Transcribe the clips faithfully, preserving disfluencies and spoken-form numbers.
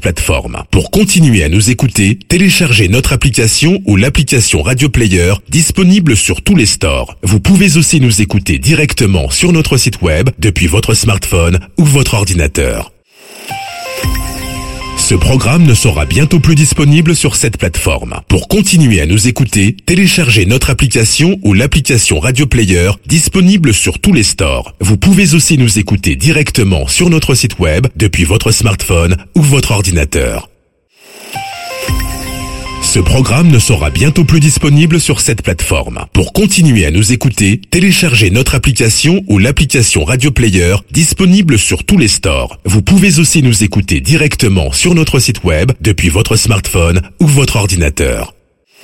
plateforme. Pour continuer à nous écouter, téléchargez notre application ou l'application Radio Player disponible sur tous les stores. Vous pouvez aussi nous écouter directement sur notre site web depuis votre smartphone ou votre ordinateur. Ce programme ne sera bientôt plus disponible sur cette plateforme. Pour continuer à nous écouter, téléchargez notre application ou l'application Radio Player disponible sur tous les stores. Vous pouvez aussi nous écouter directement sur notre site web depuis votre smartphone ou votre ordinateur. Ce programme ne sera bientôt plus disponible sur cette plateforme. Pour continuer à nous écouter, téléchargez notre application ou l'application Radio Player disponible sur tous les stores. Vous pouvez aussi nous écouter directement sur notre site web depuis votre smartphone ou votre ordinateur.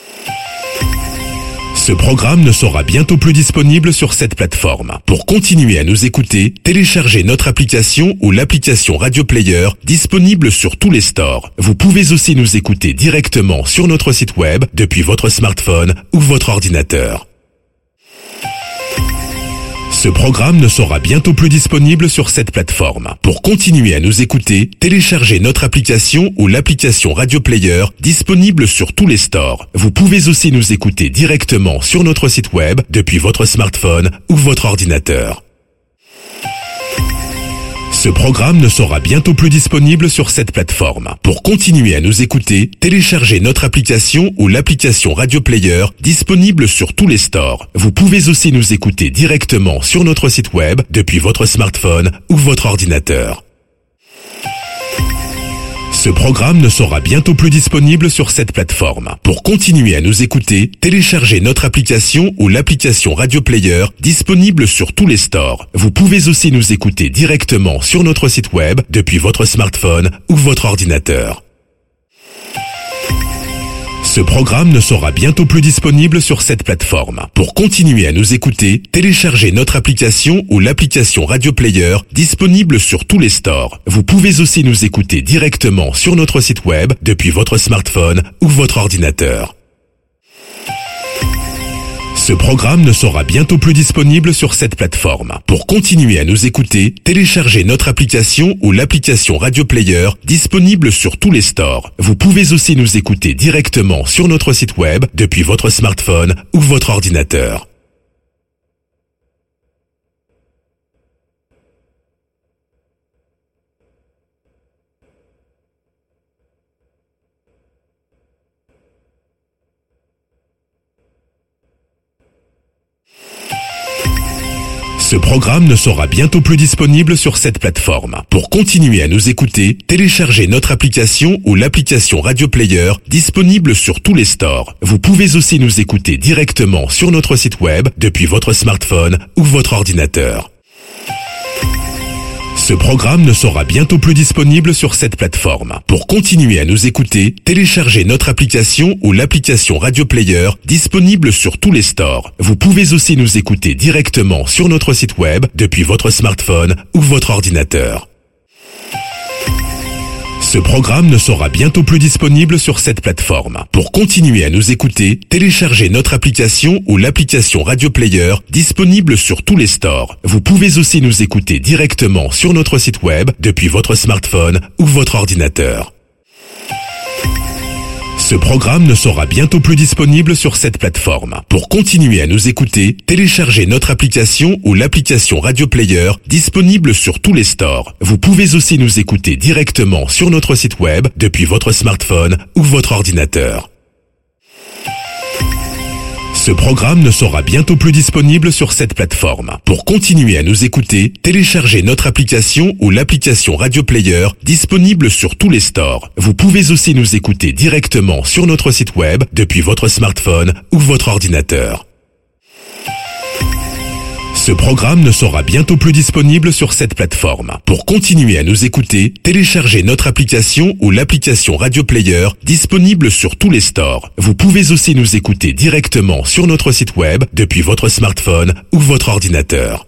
Ce programme ne sera bientôt plus disponible sur cette plateforme. Pour continuer à nous écouter, téléchargez notre application ou l'application Radio Player disponible sur tous les stores. Vous pouvez aussi nous écouter directement sur notre site web depuis votre smartphone ou votre ordinateur. Ce programme ne sera bientôt plus disponible sur cette plateforme. Pour continuer à nous écouter, téléchargez notre application ou l'application Radio Player disponible sur tous les stores. Vous pouvez aussi nous écouter directement sur notre site web depuis votre smartphone ou votre ordinateur. Ce programme ne sera bientôt plus disponible sur cette plateforme. Pour continuer à nous écouter, téléchargez notre application ou l'application Radio Player disponible sur tous les stores. Vous pouvez aussi nous écouter directement sur notre site web depuis votre smartphone ou votre ordinateur. Ce programme ne sera bientôt plus disponible sur cette plateforme. Pour continuer à nous écouter, téléchargez notre application ou l'application Radio Player disponible sur tous les stores. Vous pouvez aussi nous écouter directement sur notre site web depuis votre smartphone ou votre ordinateur. Ce programme ne sera bientôt plus disponible sur cette plateforme. Pour continuer à nous écouter, téléchargez notre application ou l'application Radio Player disponible sur tous les stores. Vous pouvez aussi nous écouter directement sur notre site web depuis votre smartphone ou votre ordinateur. Ce programme ne sera bientôt plus disponible sur cette plateforme. Pour continuer à nous écouter, téléchargez notre application ou l'application Radio Player disponible sur tous les stores. Vous pouvez aussi nous écouter directement sur notre site web depuis votre smartphone ou votre ordinateur. Ce programme ne sera bientôt plus disponible sur cette plateforme. Pour continuer à nous écouter, téléchargez notre application ou l'application Radio Player disponible sur tous les stores. Vous pouvez aussi nous écouter directement sur notre site web depuis votre smartphone ou votre ordinateur. Ce programme ne sera bientôt plus disponible sur cette plateforme. Pour continuer à nous écouter, téléchargez notre application ou l'application Radio Player disponible sur tous les stores. Vous pouvez aussi nous écouter directement sur notre site web depuis votre smartphone ou votre ordinateur. Ce programme ne sera bientôt plus disponible sur cette plateforme. Pour continuer à nous écouter, téléchargez notre application ou l'application Radio Player disponible sur tous les stores. Vous pouvez aussi nous écouter directement sur notre site web depuis votre smartphone ou votre ordinateur. Ce programme ne sera bientôt plus disponible sur cette plateforme. Pour continuer à nous écouter, téléchargez notre application ou l'application Radio Player disponible sur tous les stores. Vous pouvez aussi nous écouter directement sur notre site web depuis votre smartphone ou votre ordinateur. Ce programme ne sera bientôt plus disponible sur cette plateforme. Pour continuer à nous écouter, téléchargez notre application ou l'application Radio Player disponible sur tous les stores. Vous pouvez aussi nous écouter directement sur notre site web depuis votre smartphone ou votre ordinateur. Ce programme ne sera bientôt plus disponible sur cette plateforme. Pour continuer à nous écouter, téléchargez notre application ou l'application Radio Player disponible sur tous les stores. Vous pouvez aussi nous écouter directement sur notre site web depuis votre smartphone ou votre ordinateur.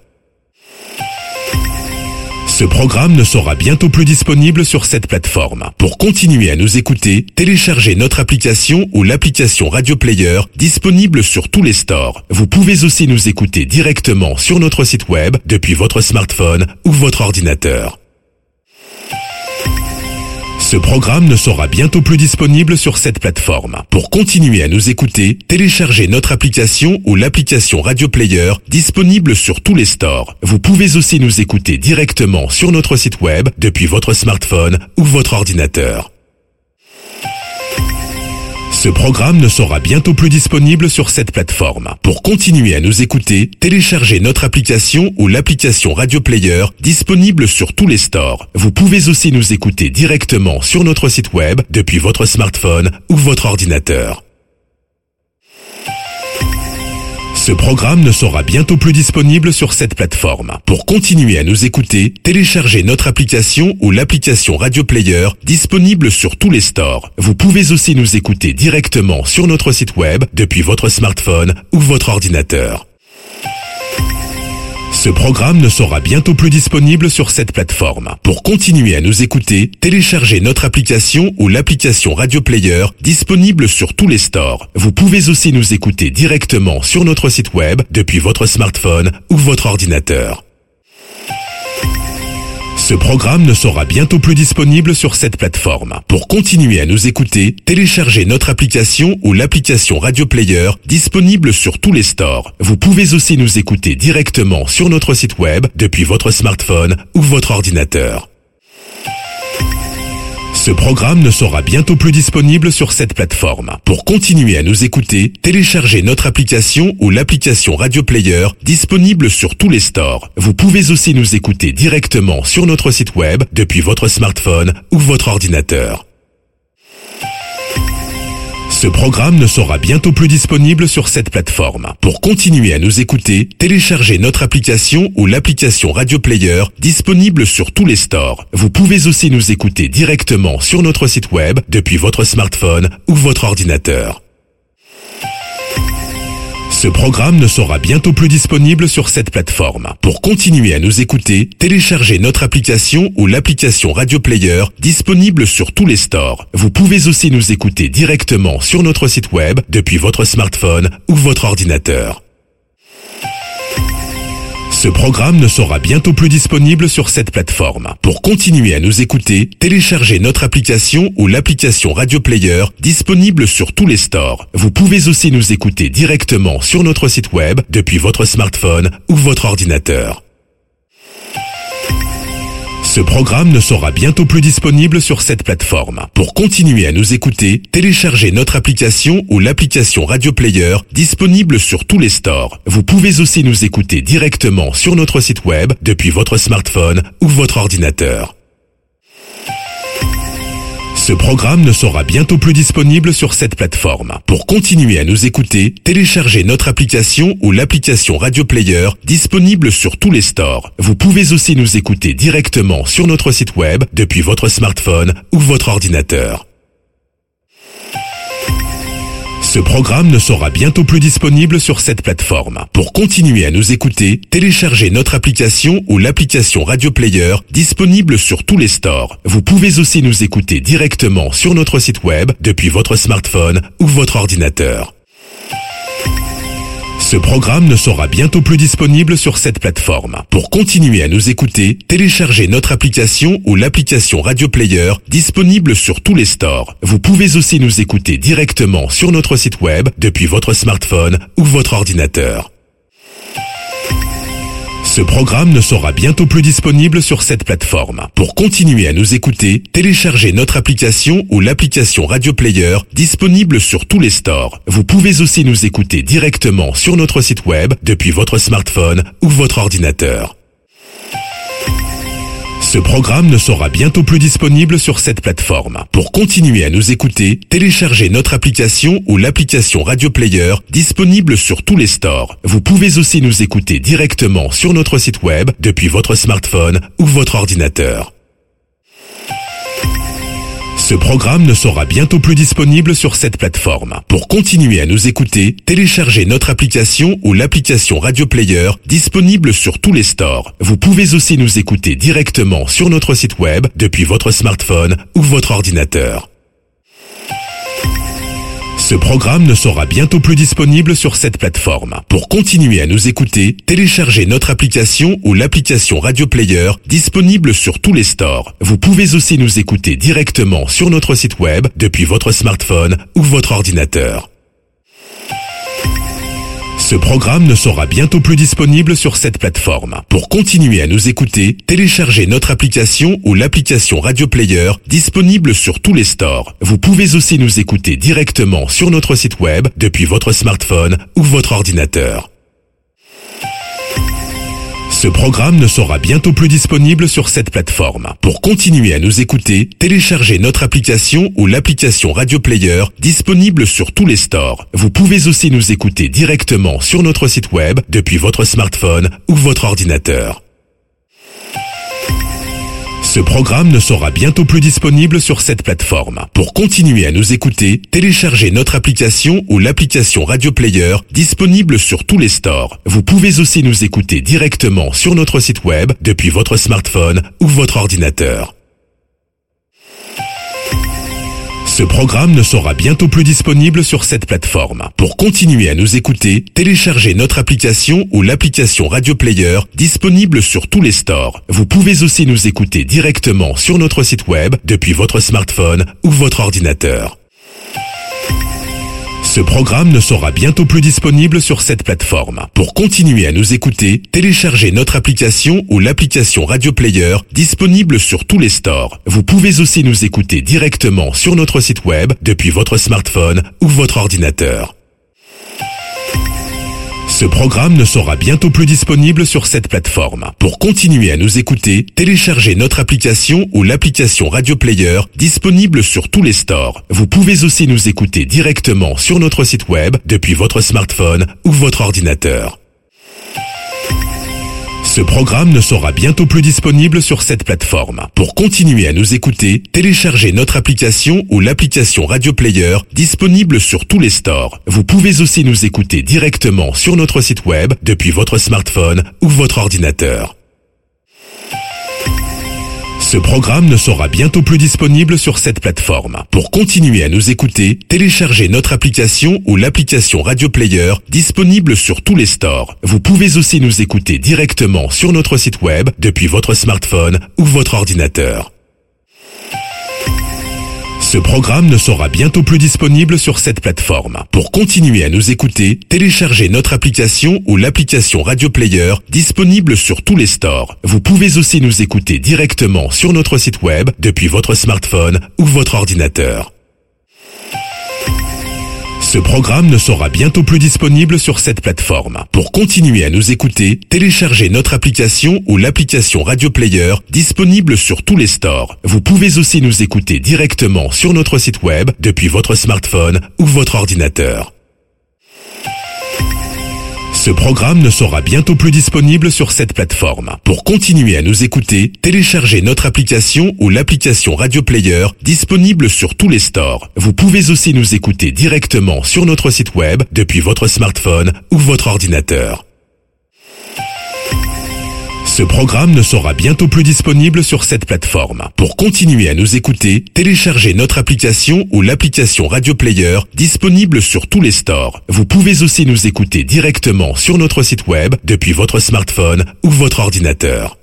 Ce programme ne sera bientôt plus disponible sur cette plateforme. Pour continuer à nous écouter, téléchargez notre application ou l'application Radio Player disponible sur tous les stores. Vous pouvez aussi nous écouter directement sur notre site web depuis votre smartphone ou votre ordinateur. Ce programme ne sera bientôt plus disponible sur cette plateforme. Pour continuer à nous écouter, téléchargez notre application ou l'application Radio Player disponible sur tous les stores. Vous pouvez aussi nous écouter directement sur notre site web depuis votre smartphone ou votre ordinateur. Ce programme ne sera bientôt plus disponible sur cette plateforme. Pour continuer à nous écouter, téléchargez notre application ou l'application Radio Player disponible sur tous les stores. Vous pouvez aussi nous écouter directement sur notre site web depuis votre smartphone ou votre ordinateur. Ce programme ne sera bientôt plus disponible sur cette plateforme. Pour continuer à nous écouter, téléchargez notre application ou l'application Radio Player disponible sur tous les stores. Vous pouvez aussi nous écouter directement sur notre site web depuis votre smartphone ou votre ordinateur. Ce programme ne sera bientôt plus disponible sur cette plateforme. Pour continuer à nous écouter, téléchargez notre application ou l'application Radio Player disponible sur tous les stores. Vous pouvez aussi nous écouter directement sur notre site web depuis votre smartphone ou votre ordinateur. Ce programme ne sera bientôt plus disponible sur cette plateforme. Pour continuer à nous écouter, téléchargez notre application ou l'application Radio Player disponible sur tous les stores. Vous pouvez aussi nous écouter directement sur notre site web depuis votre smartphone ou votre ordinateur. Ce programme ne sera bientôt plus disponible sur cette plateforme. Pour continuer à nous écouter, téléchargez notre application ou l'application Radio Player disponible sur tous les stores. Vous pouvez aussi nous écouter directement sur notre site web depuis votre smartphone ou votre ordinateur. Ce programme ne sera bientôt plus disponible sur cette plateforme. Pour continuer à nous écouter, téléchargez notre application ou l'application Radio Player disponible sur tous les stores. Vous pouvez aussi nous écouter directement sur notre site web depuis votre smartphone ou votre ordinateur. Ce programme ne sera bientôt plus disponible sur cette plateforme. Pour continuer à nous écouter, téléchargez notre application ou l'application Radio Player disponible sur tous les stores. Vous pouvez aussi nous écouter directement sur notre site web depuis votre smartphone ou votre ordinateur. Ce programme ne sera bientôt plus disponible sur cette plateforme. Pour continuer à nous écouter, téléchargez notre application ou l'application Radio Player disponible sur tous les stores. Vous pouvez aussi nous écouter directement sur notre site web depuis votre smartphone ou votre ordinateur. Ce programme ne sera bientôt plus disponible sur cette plateforme. Pour continuer à nous écouter, téléchargez notre application ou l'application Radio Player disponible sur tous les stores. Vous pouvez aussi nous écouter directement sur notre site web depuis votre smartphone ou votre ordinateur. Ce programme ne sera bientôt plus disponible sur cette plateforme. Pour continuer à nous écouter, téléchargez notre application ou l'application Radio Player disponible sur tous les stores. Vous pouvez aussi nous écouter directement sur notre site web depuis votre smartphone ou votre ordinateur. Ce programme ne sera bientôt plus disponible sur cette plateforme. Pour continuer à nous écouter, téléchargez notre application ou l'application Radio Player disponible sur tous les stores. Vous pouvez aussi nous écouter directement sur notre site web depuis votre smartphone ou votre ordinateur. Ce programme ne sera bientôt plus disponible sur cette plateforme. Pour continuer à nous écouter, téléchargez notre application ou l'application Radio Player disponible sur tous les stores. Vous pouvez aussi nous écouter directement sur notre site web depuis votre smartphone ou votre ordinateur. Ce programme ne sera bientôt plus disponible sur cette plateforme. Pour continuer à nous écouter, téléchargez notre application ou l'application Radio Player disponible sur tous les stores. Vous pouvez aussi nous écouter directement sur notre site web depuis votre smartphone ou votre ordinateur. Ce programme ne sera bientôt plus disponible sur cette plateforme. Pour continuer à nous écouter, téléchargez notre application ou l'application Radio Player disponible sur tous les stores. Vous pouvez aussi nous écouter directement sur notre site web depuis votre smartphone ou votre ordinateur. Ce programme ne sera bientôt plus disponible sur cette plateforme. Pour continuer à nous écouter, téléchargez notre application ou l'application Radio Player disponible sur tous les stores. Vous pouvez aussi nous écouter directement sur notre site web depuis votre smartphone ou votre ordinateur. Ce programme ne sera bientôt plus disponible sur cette plateforme. Pour continuer à nous écouter, téléchargez notre application ou l'application Radio Player disponible sur tous les stores. Vous pouvez aussi nous écouter directement sur notre site web depuis votre smartphone ou votre ordinateur. Ce programme ne sera bientôt plus disponible sur cette plateforme. Pour continuer à nous écouter, téléchargez notre application ou l'application Radio Player disponible sur tous les stores. Vous pouvez aussi nous écouter directement sur notre site web depuis votre smartphone ou votre ordinateur. Ce programme ne sera bientôt plus disponible sur cette plateforme. Pour continuer à nous écouter, téléchargez notre application ou l'application Radio Player disponible sur tous les stores. Vous pouvez aussi nous écouter directement sur notre site web depuis votre smartphone ou votre ordinateur. Ce programme ne sera bientôt plus disponible sur cette plateforme. Pour continuer à nous écouter, téléchargez notre application ou l'application Radio Player disponible sur tous les stores. Vous pouvez aussi nous écouter directement sur notre site web depuis votre smartphone ou votre ordinateur. Ce programme ne sera bientôt plus disponible sur cette plateforme. Pour continuer à nous écouter, téléchargez notre application ou l'application Radio Player disponible sur tous les stores. Vous pouvez aussi nous écouter directement sur notre site web depuis votre smartphone ou votre ordinateur. Ce programme ne sera bientôt plus disponible sur cette plateforme. Pour continuer à nous écouter, téléchargez notre application ou l'application Radio Player disponible sur tous les stores. Vous pouvez aussi nous écouter directement sur notre site web depuis votre smartphone ou votre ordinateur. Ce programme ne sera bientôt plus disponible sur cette plateforme. Pour continuer à nous écouter, téléchargez notre application ou l'application Radio Player disponible sur tous les stores. Vous pouvez aussi nous écouter directement sur notre site web depuis votre smartphone ou votre ordinateur. Ce programme ne sera bientôt plus disponible sur cette plateforme. Pour continuer à nous écouter, téléchargez notre application ou l'application Radio Player disponible sur tous les stores. Vous pouvez aussi nous écouter directement sur notre site web depuis votre smartphone ou votre ordinateur. Ce programme ne sera bientôt plus disponible sur cette plateforme. Pour continuer à nous écouter, téléchargez notre application ou l'application Radio Player disponible sur tous les stores. Vous pouvez aussi nous écouter directement sur notre site web depuis votre smartphone ou votre ordinateur. Ce programme ne sera bientôt plus disponible sur cette plateforme. Pour continuer à nous écouter, téléchargez notre application ou l'application Radio Player disponible sur tous les stores. Vous pouvez aussi nous écouter directement sur notre site web depuis votre smartphone ou votre ordinateur. Ce programme ne sera bientôt plus disponible sur cette plateforme. Pour continuer à nous écouter, téléchargez notre application ou l'application Radio Player disponible sur tous les stores. Vous pouvez aussi nous écouter directement sur notre site web depuis votre smartphone ou votre ordinateur. Ce programme ne sera bientôt plus disponible sur cette plateforme. Pour continuer à nous écouter, téléchargez notre application ou l'application Radio Player disponible sur tous les stores. Vous pouvez aussi nous écouter directement sur notre site web depuis votre smartphone ou votre ordinateur. Ce programme ne sera bientôt plus disponible sur cette plateforme. Pour continuer à nous écouter, téléchargez notre application ou l'application Radio Player disponible sur tous les stores. Vous pouvez aussi nous écouter directement sur notre site web depuis votre smartphone ou votre ordinateur.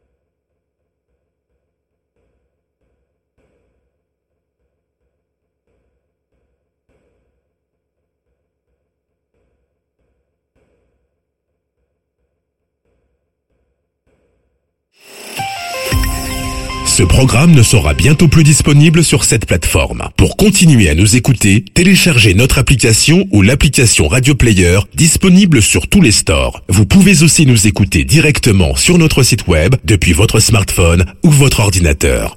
Ce programme ne sera bientôt plus disponible sur cette plateforme. Pour continuer à nous écouter, téléchargez notre application ou l'application Radio Player disponible sur tous les stores. Vous pouvez aussi nous écouter directement sur notre site web depuis votre smartphone ou votre ordinateur.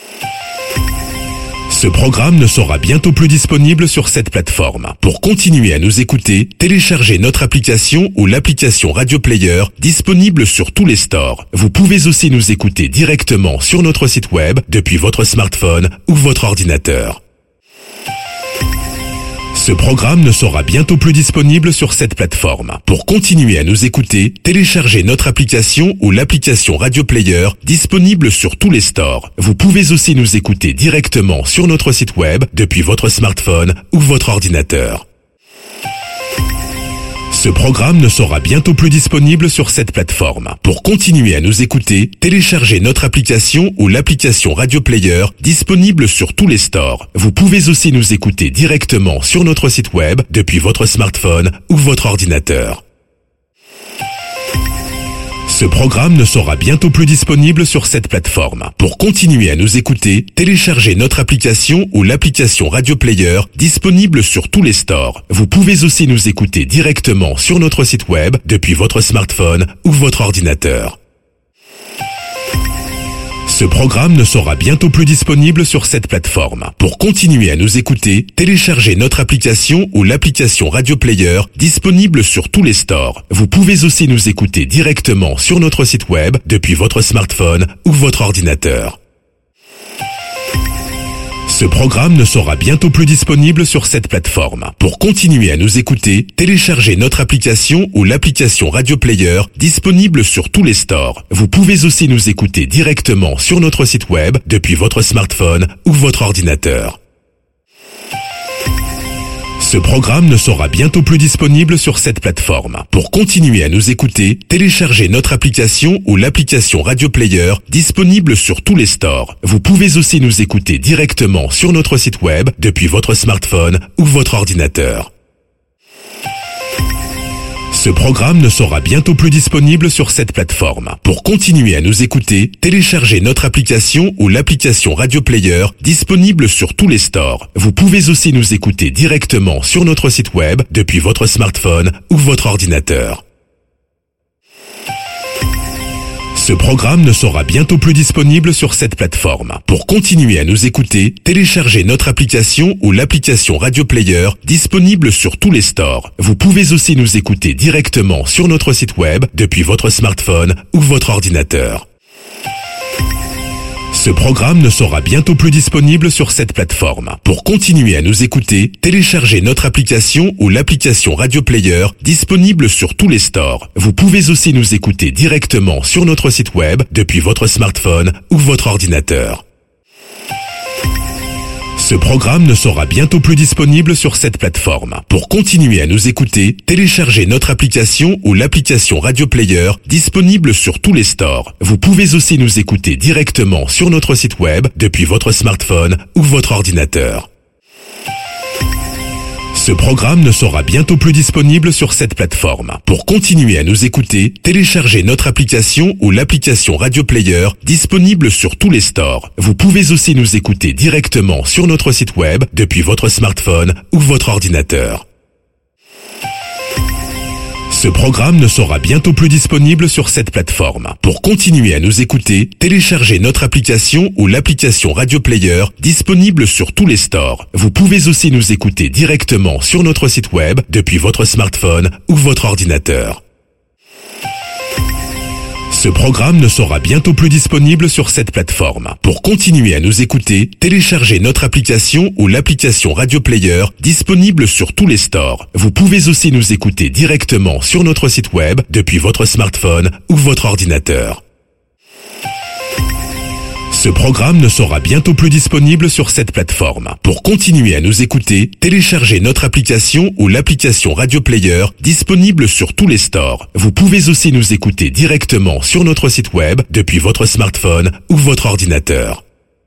Ce programme ne sera bientôt plus disponible sur cette plateforme. Pour continuer à nous écouter, téléchargez notre application ou l'application Radio Player disponible sur tous les stores. Vous pouvez aussi nous écouter directement sur notre site web depuis votre smartphone ou votre ordinateur. Ce programme ne sera bientôt plus disponible sur cette plateforme. Pour continuer à nous écouter, téléchargez notre application ou l'application Radio Player disponible sur tous les stores. Vous pouvez aussi nous écouter directement sur notre site web depuis votre smartphone ou votre ordinateur. Ce programme ne sera bientôt plus disponible sur cette plateforme. Pour continuer à nous écouter, téléchargez notre application ou l'application Radio Player disponible sur tous les stores. Vous pouvez aussi nous écouter directement sur notre site web depuis votre smartphone ou votre ordinateur. Ce programme ne sera bientôt plus disponible sur cette plateforme. Pour continuer à nous écouter, téléchargez notre application ou l'application Radio Player disponible sur tous les stores. Vous pouvez aussi nous écouter directement sur notre site web depuis votre smartphone ou votre ordinateur. Ce programme ne sera bientôt plus disponible sur cette plateforme. Pour continuer à nous écouter, téléchargez notre application ou l'application Radio Player disponible sur tous les stores. Vous pouvez aussi nous écouter directement sur notre site web depuis votre smartphone ou votre ordinateur. Ce programme ne sera bientôt plus disponible sur cette plateforme. Pour continuer à nous écouter, téléchargez notre application ou l'application Radio Player disponible sur tous les stores. Vous pouvez aussi nous écouter directement sur notre site web depuis votre smartphone ou votre ordinateur. Ce programme ne sera bientôt plus disponible sur cette plateforme. Pour continuer à nous écouter, téléchargez notre application ou l'application Radio Player disponible sur tous les stores. Vous pouvez aussi nous écouter directement sur notre site web depuis votre smartphone ou votre ordinateur. Ce programme ne sera bientôt plus disponible sur cette plateforme. Pour continuer à nous écouter, téléchargez notre application ou l'application Radio Player disponible sur tous les stores. Vous pouvez aussi nous écouter directement sur notre site web depuis votre smartphone ou votre ordinateur. Ce programme ne sera bientôt plus disponible sur cette plateforme. Pour continuer à nous écouter, téléchargez notre application ou l'application Radio Player disponible sur tous les stores. Vous pouvez aussi nous écouter directement sur notre site web depuis votre smartphone ou votre ordinateur. Ce programme ne sera bientôt plus disponible sur cette plateforme. Pour continuer à nous écouter, téléchargez notre application ou l'application Radio Player disponible sur tous les stores. Vous pouvez aussi nous écouter directement sur notre site web depuis votre smartphone ou votre ordinateur. Ce programme ne sera bientôt plus disponible sur cette plateforme. Pour continuer à nous écouter, téléchargez notre application ou l'application Radio Player disponible sur tous les stores. Vous pouvez aussi nous écouter directement sur notre site web depuis votre smartphone ou votre ordinateur. Ce programme ne sera bientôt plus disponible sur cette plateforme. Pour continuer à nous écouter, téléchargez notre application ou l'application Radio Player disponible sur tous les stores. Vous pouvez aussi nous écouter directement sur notre site web depuis votre smartphone ou votre ordinateur. Ce programme ne sera bientôt plus disponible sur cette plateforme. Pour continuer à nous écouter, téléchargez notre application ou l'application Radio Player disponible sur tous les stores. Vous pouvez aussi nous écouter directement sur notre site web depuis votre smartphone ou votre ordinateur. Ce programme ne sera bientôt plus disponible sur cette plateforme. Pour continuer à nous écouter, téléchargez notre application ou l'application Radio Player disponible sur tous les stores. Vous pouvez aussi nous écouter directement sur notre site web depuis votre smartphone ou votre ordinateur. Ce programme ne sera bientôt plus disponible sur cette plateforme. Pour continuer à nous écouter, téléchargez notre application ou l'application Radio Player disponible sur tous les stores. Vous pouvez aussi nous écouter directement sur notre site web depuis votre smartphone ou votre ordinateur.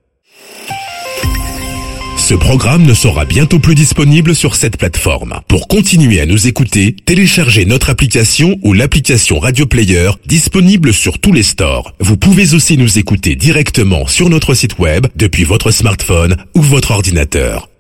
Ce programme ne sera bientôt plus disponible sur cette plateforme. Pour continuer à nous écouter, téléchargez notre application ou l'application Radio Player disponible sur tous les stores. Vous pouvez aussi nous écouter directement sur notre site web depuis votre smartphone ou votre ordinateur.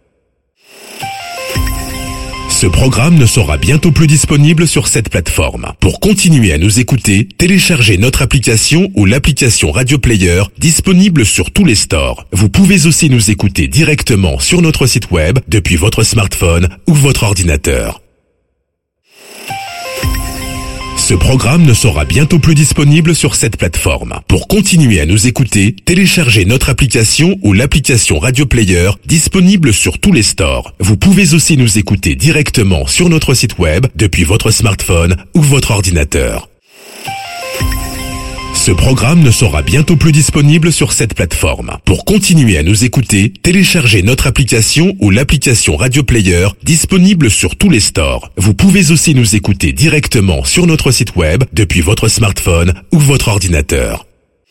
Ce programme ne sera bientôt plus disponible sur cette plateforme. Pour continuer à nous écouter, téléchargez notre application ou l'application Radio Player disponible sur tous les stores. Vous pouvez aussi nous écouter directement sur notre site web depuis votre smartphone ou votre ordinateur. Ce programme ne sera bientôt plus disponible sur cette plateforme. Pour continuer à nous écouter, téléchargez notre application ou l'application Radio Player disponible sur tous les stores. Vous pouvez aussi nous écouter directement sur notre site web depuis votre smartphone ou votre ordinateur. Ce programme ne sera bientôt plus disponible sur cette plateforme. Pour continuer à nous écouter, téléchargez notre application ou l'application Radio Player disponible sur tous les stores. Vous pouvez aussi nous écouter directement sur notre site web depuis votre smartphone ou votre ordinateur.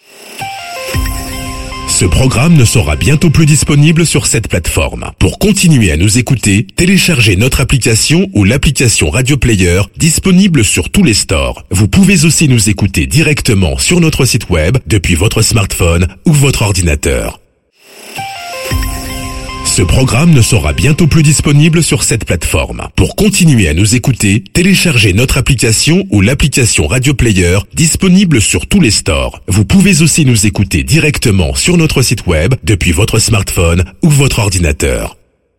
Ce programme ne sera bientôt plus disponible sur cette plateforme. Pour continuer à nous écouter, téléchargez notre application ou l'application Radio Player disponible sur tous les stores. Vous pouvez aussi nous écouter directement sur notre site web depuis votre smartphone ou votre ordinateur. Ce programme ne sera bientôt plus disponible sur cette plateforme. Pour continuer à nous écouter, téléchargez notre application ou l'application Radio Player disponible sur tous les stores. Vous pouvez aussi nous écouter directement sur notre site web depuis votre smartphone ou votre ordinateur.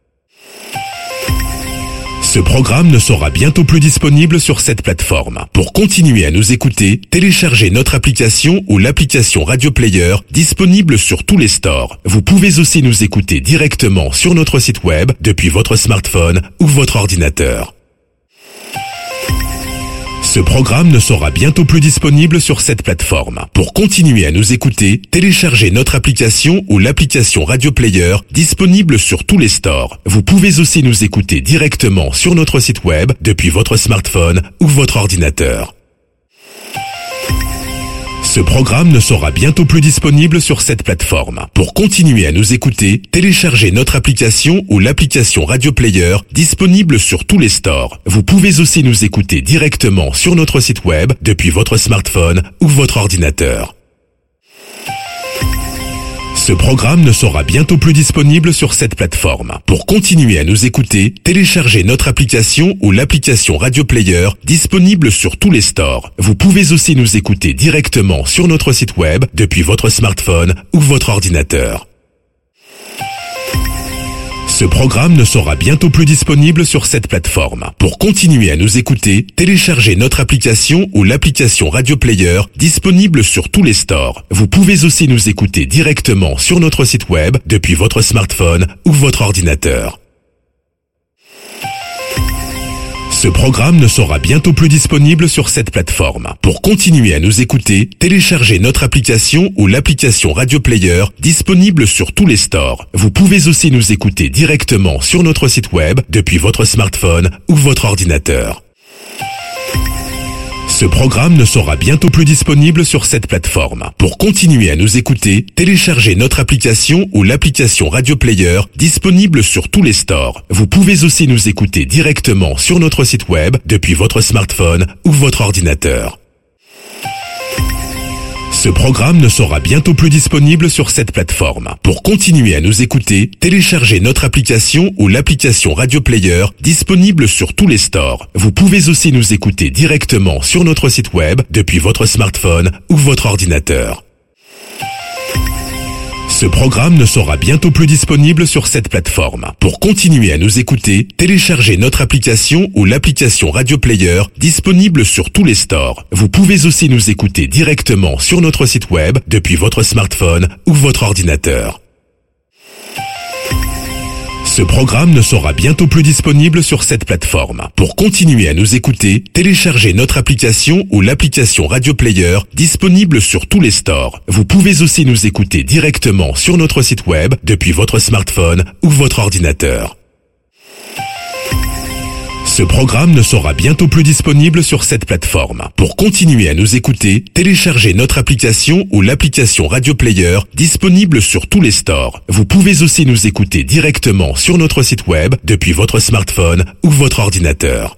Ce programme ne sera bientôt plus disponible sur cette plateforme. Pour continuer à nous écouter, téléchargez notre application ou l'application Radio Player disponible sur tous les stores. Vous pouvez aussi nous écouter directement sur notre site web depuis votre smartphone ou votre ordinateur. Ce programme ne sera bientôt plus disponible sur cette plateforme. Pour continuer à nous écouter, téléchargez notre application ou l'application Radio Player disponible sur tous les stores. Vous pouvez aussi nous écouter directement sur notre site web depuis votre smartphone ou votre ordinateur. Ce programme ne sera bientôt plus disponible sur cette plateforme. Pour continuer à nous écouter, téléchargez notre application ou l'application Radio Player disponible sur tous les stores. Vous pouvez aussi nous écouter directement sur notre site web depuis votre smartphone ou votre ordinateur. Ce programme ne sera bientôt plus disponible sur cette plateforme. Pour continuer à nous écouter, téléchargez notre application ou l'application Radio Player disponible sur tous les stores. Vous pouvez aussi nous écouter directement sur notre site web depuis votre smartphone ou votre ordinateur. Ce programme ne sera bientôt plus disponible sur cette plateforme. Pour continuer à nous écouter, téléchargez notre application ou l'application Radio Player disponible sur tous les stores. Vous pouvez aussi nous écouter directement sur notre site web depuis votre smartphone ou votre ordinateur. Ce programme ne sera bientôt plus disponible sur cette plateforme. Pour continuer à nous écouter, téléchargez notre application ou l'application Radio Player disponible sur tous les stores. Vous pouvez aussi nous écouter directement sur notre site web depuis votre smartphone ou votre ordinateur. Ce programme ne sera bientôt plus disponible sur cette plateforme. Pour continuer à nous écouter, téléchargez notre application ou l'application Radio Player disponible sur tous les stores. Vous pouvez aussi nous écouter directement sur notre site web depuis votre smartphone ou votre ordinateur. Ce programme ne sera bientôt plus disponible sur cette plateforme. Pour continuer à nous écouter, téléchargez notre application ou l'application Radio Player disponible sur tous les stores. Vous pouvez aussi nous écouter directement sur notre site web depuis votre smartphone ou votre ordinateur. Ce programme ne sera bientôt plus disponible sur cette plateforme. Pour continuer à nous écouter, téléchargez notre application ou l'application Radio Player disponible sur tous les stores. Vous pouvez aussi nous écouter directement sur notre site web depuis votre smartphone ou votre ordinateur. Ce programme ne sera bientôt plus disponible sur cette plateforme. Pour continuer à nous écouter, téléchargez notre application ou l'application Radio Player disponible sur tous les stores. Vous pouvez aussi nous écouter directement sur notre site web depuis votre smartphone ou votre ordinateur. Ce programme ne sera bientôt plus disponible sur cette plateforme. Pour continuer à nous écouter, téléchargez notre application ou l'application Radio Player disponible sur tous les stores. Vous pouvez aussi nous écouter directement sur notre site web depuis votre smartphone ou votre ordinateur.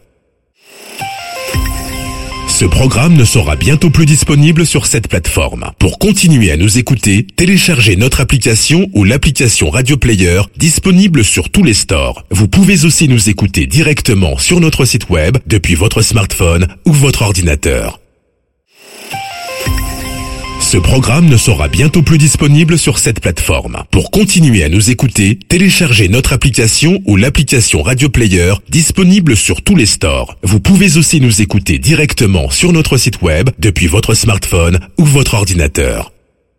Ce programme ne sera bientôt plus disponible sur cette plateforme. Pour continuer à nous écouter, téléchargez notre application ou l'application Radio Player disponible sur tous les stores. Vous pouvez aussi nous écouter directement sur notre site web depuis votre smartphone ou votre ordinateur. Ce programme ne sera bientôt plus disponible sur cette plateforme. Pour continuer à nous écouter, téléchargez notre application ou l'application Radio Player disponible sur tous les stores. Vous pouvez aussi nous écouter directement sur notre site web depuis votre smartphone ou votre ordinateur.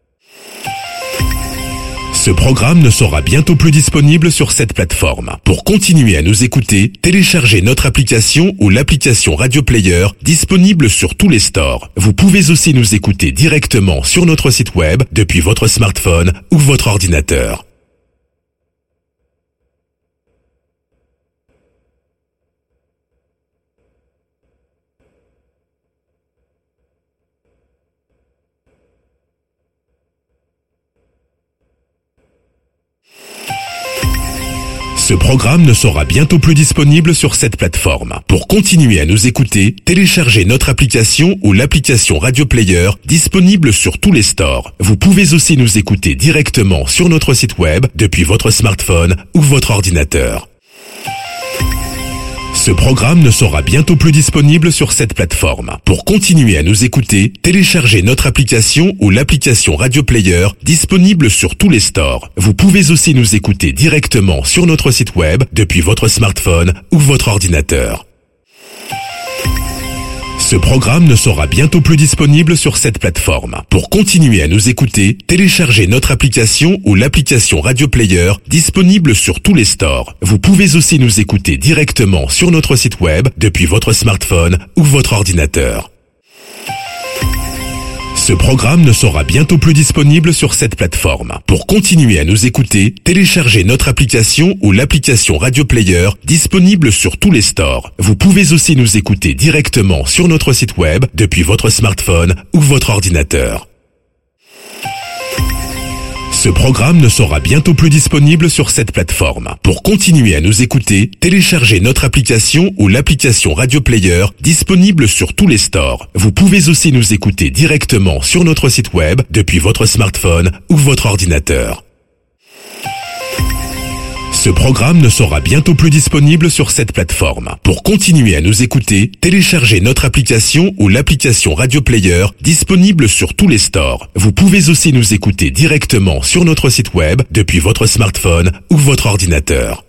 Ce programme ne sera bientôt plus disponible sur cette plateforme. Pour continuer à nous écouter, téléchargez notre application ou l'application Radio Player disponible sur tous les stores. Vous pouvez aussi nous écouter directement sur notre site web depuis votre smartphone ou votre ordinateur. Ce programme ne sera bientôt plus disponible sur cette plateforme. Pour continuer à nous écouter, téléchargez notre application ou l'application Radio Player disponible sur tous les stores. Vous pouvez aussi nous écouter directement sur notre site web depuis votre smartphone ou votre ordinateur. Ce programme ne sera bientôt plus disponible sur cette plateforme. Pour continuer à nous écouter, téléchargez notre application ou l'application Radio Player disponible sur tous les stores. Vous pouvez aussi nous écouter directement sur notre site web depuis votre smartphone ou votre ordinateur. Ce programme ne sera bientôt plus disponible sur cette plateforme. Pour continuer à nous écouter, téléchargez notre application ou l'application Radio Player disponible sur tous les stores. Vous pouvez aussi nous écouter directement sur notre site web depuis votre smartphone ou votre ordinateur. Ce programme ne sera bientôt plus disponible sur cette plateforme. Pour continuer à nous écouter, téléchargez notre application ou l'application Radio Player disponible sur tous les stores. Vous pouvez aussi nous écouter directement sur notre site web depuis votre smartphone ou votre ordinateur. Ce programme ne sera bientôt plus disponible sur cette plateforme. Pour continuer à nous écouter, téléchargez notre application ou l'application Radio Player disponible sur tous les stores. Vous pouvez aussi nous écouter directement sur notre site web depuis votre smartphone ou votre ordinateur. Ce programme ne sera bientôt plus disponible sur cette plateforme. Pour continuer à nous écouter, téléchargez notre application ou l'application Radio Player disponible sur tous les stores. Vous pouvez aussi nous écouter directement sur notre site web depuis votre smartphone ou votre ordinateur.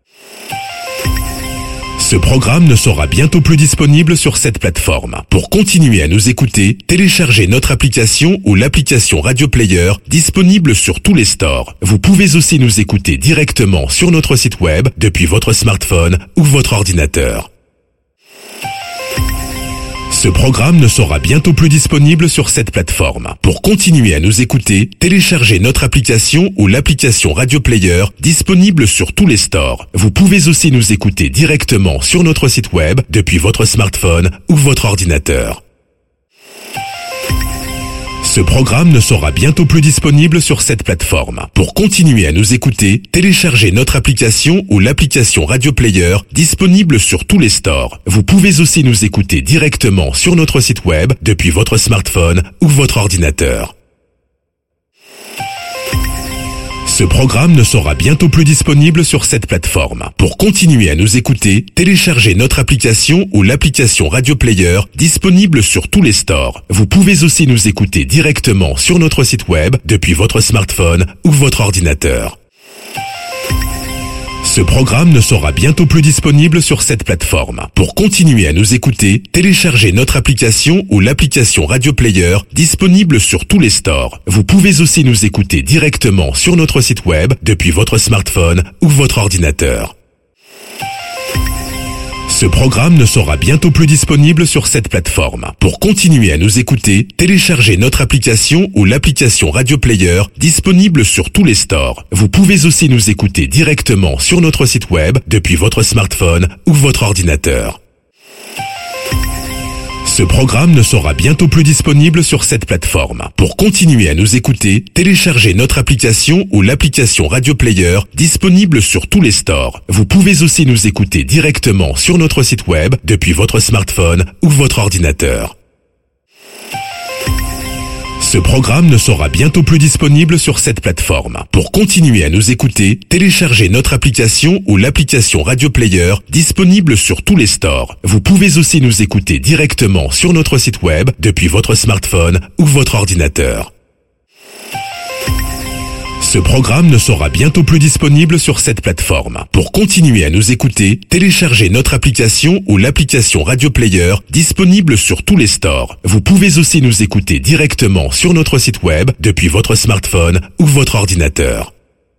Ce programme ne sera bientôt plus disponible sur cette plateforme. Pour continuer à nous écouter, téléchargez notre application ou l'application Radio Player disponible sur tous les stores. Vous pouvez aussi nous écouter directement sur notre site web depuis votre smartphone ou votre ordinateur. Ce programme ne sera bientôt plus disponible sur cette plateforme. Pour continuer à nous écouter, téléchargez notre application ou l'application Radio Player disponible sur tous les stores. Vous pouvez aussi nous écouter directement sur notre site web depuis votre smartphone ou votre ordinateur. Ce programme ne sera bientôt plus disponible sur cette plateforme. Pour continuer à nous écouter, téléchargez notre application ou l'application Radio Player disponible sur tous les stores. Vous pouvez aussi nous écouter directement sur notre site web depuis votre smartphone ou votre ordinateur. Ce programme ne sera bientôt plus disponible sur cette plateforme. Pour continuer à nous écouter, téléchargez notre application ou l'application Radio Player disponible sur tous les stores. Vous pouvez aussi nous écouter directement sur notre site web depuis votre smartphone ou votre ordinateur. Ce programme ne sera bientôt plus disponible sur cette plateforme. Pour continuer à nous écouter, téléchargez notre application ou l'application Radio Player disponible sur tous les stores. Vous pouvez aussi nous écouter directement sur notre site web depuis votre smartphone ou votre ordinateur. Ce programme ne sera bientôt plus disponible sur cette plateforme. Pour continuer à nous écouter, téléchargez notre application ou l'application Radio Player disponible sur tous les stores. Vous pouvez aussi nous écouter directement sur notre site web depuis votre smartphone ou votre ordinateur. Ce programme ne sera bientôt plus disponible sur cette plateforme. Pour continuer à nous écouter, téléchargez notre application ou l'application Radio Player disponible sur tous les stores. Vous pouvez aussi nous écouter directement sur notre site web depuis votre smartphone ou votre ordinateur. Ce programme ne sera bientôt plus disponible sur cette plateforme. Pour continuer à nous écouter, téléchargez notre application ou l'application Radio Player disponible sur tous les stores. Vous pouvez aussi nous écouter directement sur notre site web depuis votre smartphone ou votre ordinateur. Ce programme ne sera bientôt plus disponible sur cette plateforme. Pour continuer à nous écouter, téléchargez notre application ou l'application Radio Player disponible sur tous les stores. Vous pouvez aussi nous écouter directement sur notre site web depuis votre smartphone ou votre ordinateur.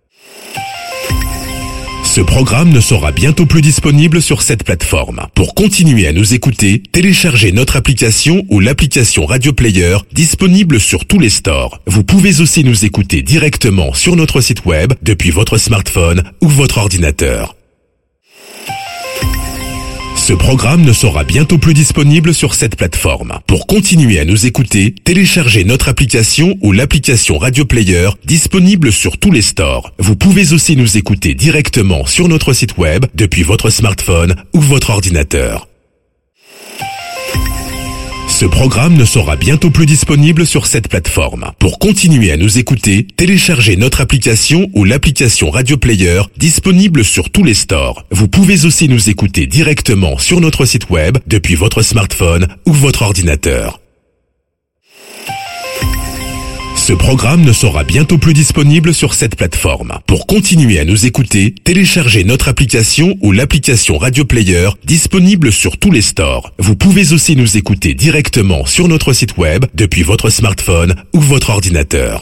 Ce programme ne sera bientôt plus disponible sur cette plateforme. Pour continuer à nous écouter, téléchargez notre application ou l'application Radio Player disponible sur tous les stores. Vous pouvez aussi nous écouter directement sur notre site web depuis votre smartphone ou votre ordinateur. Ce programme ne sera bientôt plus disponible sur cette plateforme. Pour continuer à nous écouter, téléchargez notre application ou l'application Radio Player disponible sur tous les stores. Vous pouvez aussi nous écouter directement sur notre site web depuis votre smartphone ou votre ordinateur. Ce programme ne sera bientôt plus disponible sur cette plateforme. Pour continuer à nous écouter, téléchargez notre application ou l'application Radio Player disponible sur tous les stores. Vous pouvez aussi nous écouter directement sur notre site web depuis votre smartphone ou votre ordinateur. Ce programme ne sera bientôt plus disponible sur cette plateforme. Pour continuer à nous écouter, téléchargez notre application ou l'application Radio Player disponible sur tous les stores. Vous pouvez aussi nous écouter directement sur notre site web depuis votre smartphone ou votre ordinateur.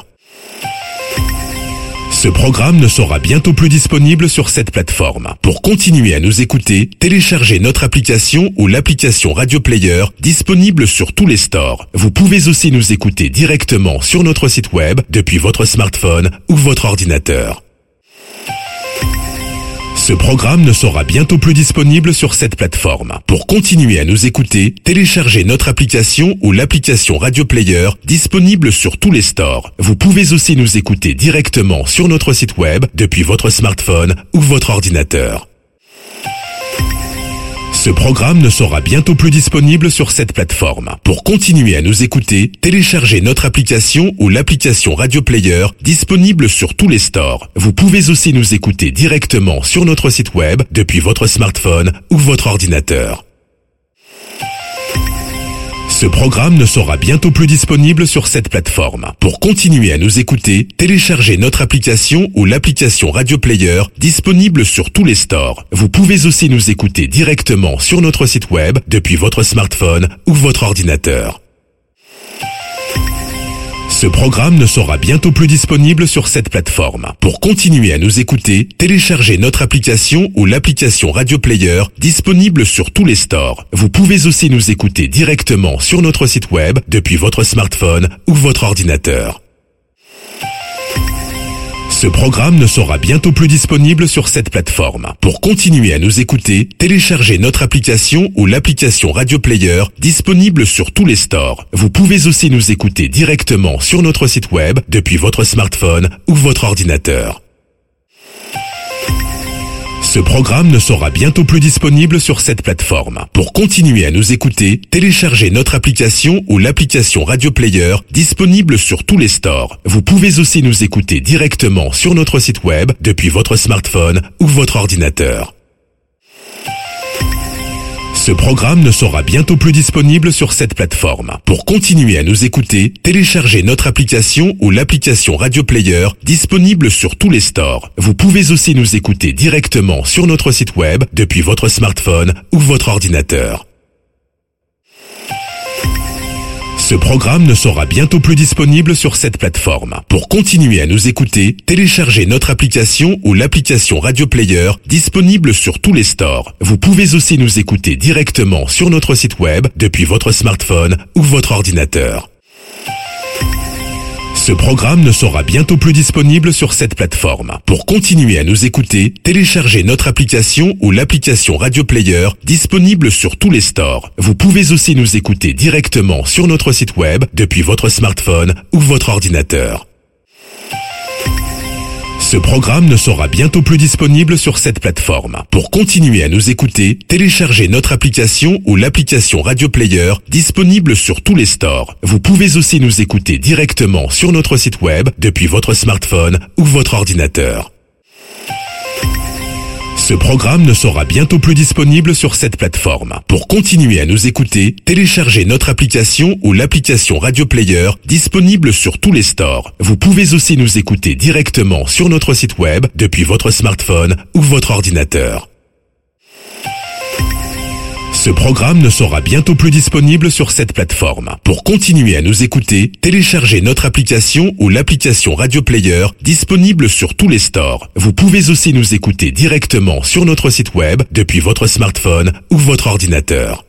Ce programme ne sera bientôt plus disponible sur cette plateforme. Pour continuer à nous écouter, téléchargez notre application ou l'application Radio Player disponible sur tous les stores. Vous pouvez aussi nous écouter directement sur notre site web depuis votre smartphone ou votre ordinateur. Ce programme ne sera bientôt plus disponible sur cette plateforme. Pour continuer à nous écouter, téléchargez notre application ou l'application Radio Player disponible sur tous les stores. Vous pouvez aussi nous écouter directement sur notre site web depuis votre smartphone ou votre ordinateur. Ce programme ne sera bientôt plus disponible sur cette plateforme. Pour continuer à nous écouter, téléchargez notre application ou l'application Radio Player disponible sur tous les stores. Vous pouvez aussi nous écouter directement sur notre site web depuis votre smartphone ou votre ordinateur. Ce programme ne sera bientôt plus disponible sur cette plateforme. Pour continuer à nous écouter, téléchargez notre application ou l'application Radio Player disponible sur tous les stores. Vous pouvez aussi nous écouter directement sur notre site web depuis votre smartphone ou votre ordinateur. Ce programme ne sera bientôt plus disponible sur cette plateforme. Pour continuer à nous écouter, téléchargez notre application ou l'application Radio Player disponible sur tous les stores. Vous pouvez aussi nous écouter directement sur notre site web depuis votre smartphone ou votre ordinateur. Ce programme ne sera bientôt plus disponible sur cette plateforme. Pour continuer à nous écouter, téléchargez notre application ou l'application Radio Player disponible sur tous les stores. Vous pouvez aussi nous écouter directement sur notre site web depuis votre smartphone ou votre ordinateur. Ce programme ne sera bientôt plus disponible sur cette plateforme. Pour continuer à nous écouter, téléchargez notre application ou l'application Radio Player disponible sur tous les stores. Vous pouvez aussi nous écouter directement sur notre site web depuis votre smartphone ou votre ordinateur. Ce programme ne sera bientôt plus disponible sur cette plateforme. Pour continuer à nous écouter, téléchargez notre application ou l'application Radio Player disponible sur tous les stores. Vous pouvez aussi nous écouter directement sur notre site web depuis votre smartphone ou votre ordinateur. Ce programme ne sera bientôt plus disponible sur cette plateforme. Pour continuer à nous écouter, téléchargez notre application ou l'application Radio Player disponible sur tous les stores. Vous pouvez aussi nous écouter directement sur notre site web depuis votre smartphone ou votre ordinateur. Ce programme ne sera bientôt plus disponible sur cette plateforme. Pour continuer à nous écouter, téléchargez notre application ou l'application Radio Player disponible sur tous les stores. Vous pouvez aussi nous écouter directement sur notre site web depuis votre smartphone ou votre ordinateur. Ce programme ne sera bientôt plus disponible sur cette plateforme. Pour continuer à nous écouter, téléchargez notre application ou l'application Radio Player disponible sur tous les stores. Vous pouvez aussi nous écouter directement sur notre site web depuis votre smartphone ou votre ordinateur. Ce programme ne sera bientôt plus disponible sur cette plateforme. Pour continuer à nous écouter, téléchargez notre application ou l'application Radio Player disponible sur tous les stores. Vous pouvez aussi nous écouter directement sur notre site web depuis votre smartphone ou votre ordinateur. Ce programme ne sera bientôt plus disponible sur cette plateforme. Pour continuer à nous écouter, téléchargez notre application ou l'application Radio Player disponible sur tous les stores. Vous pouvez aussi nous écouter directement sur notre site web depuis votre smartphone ou votre ordinateur.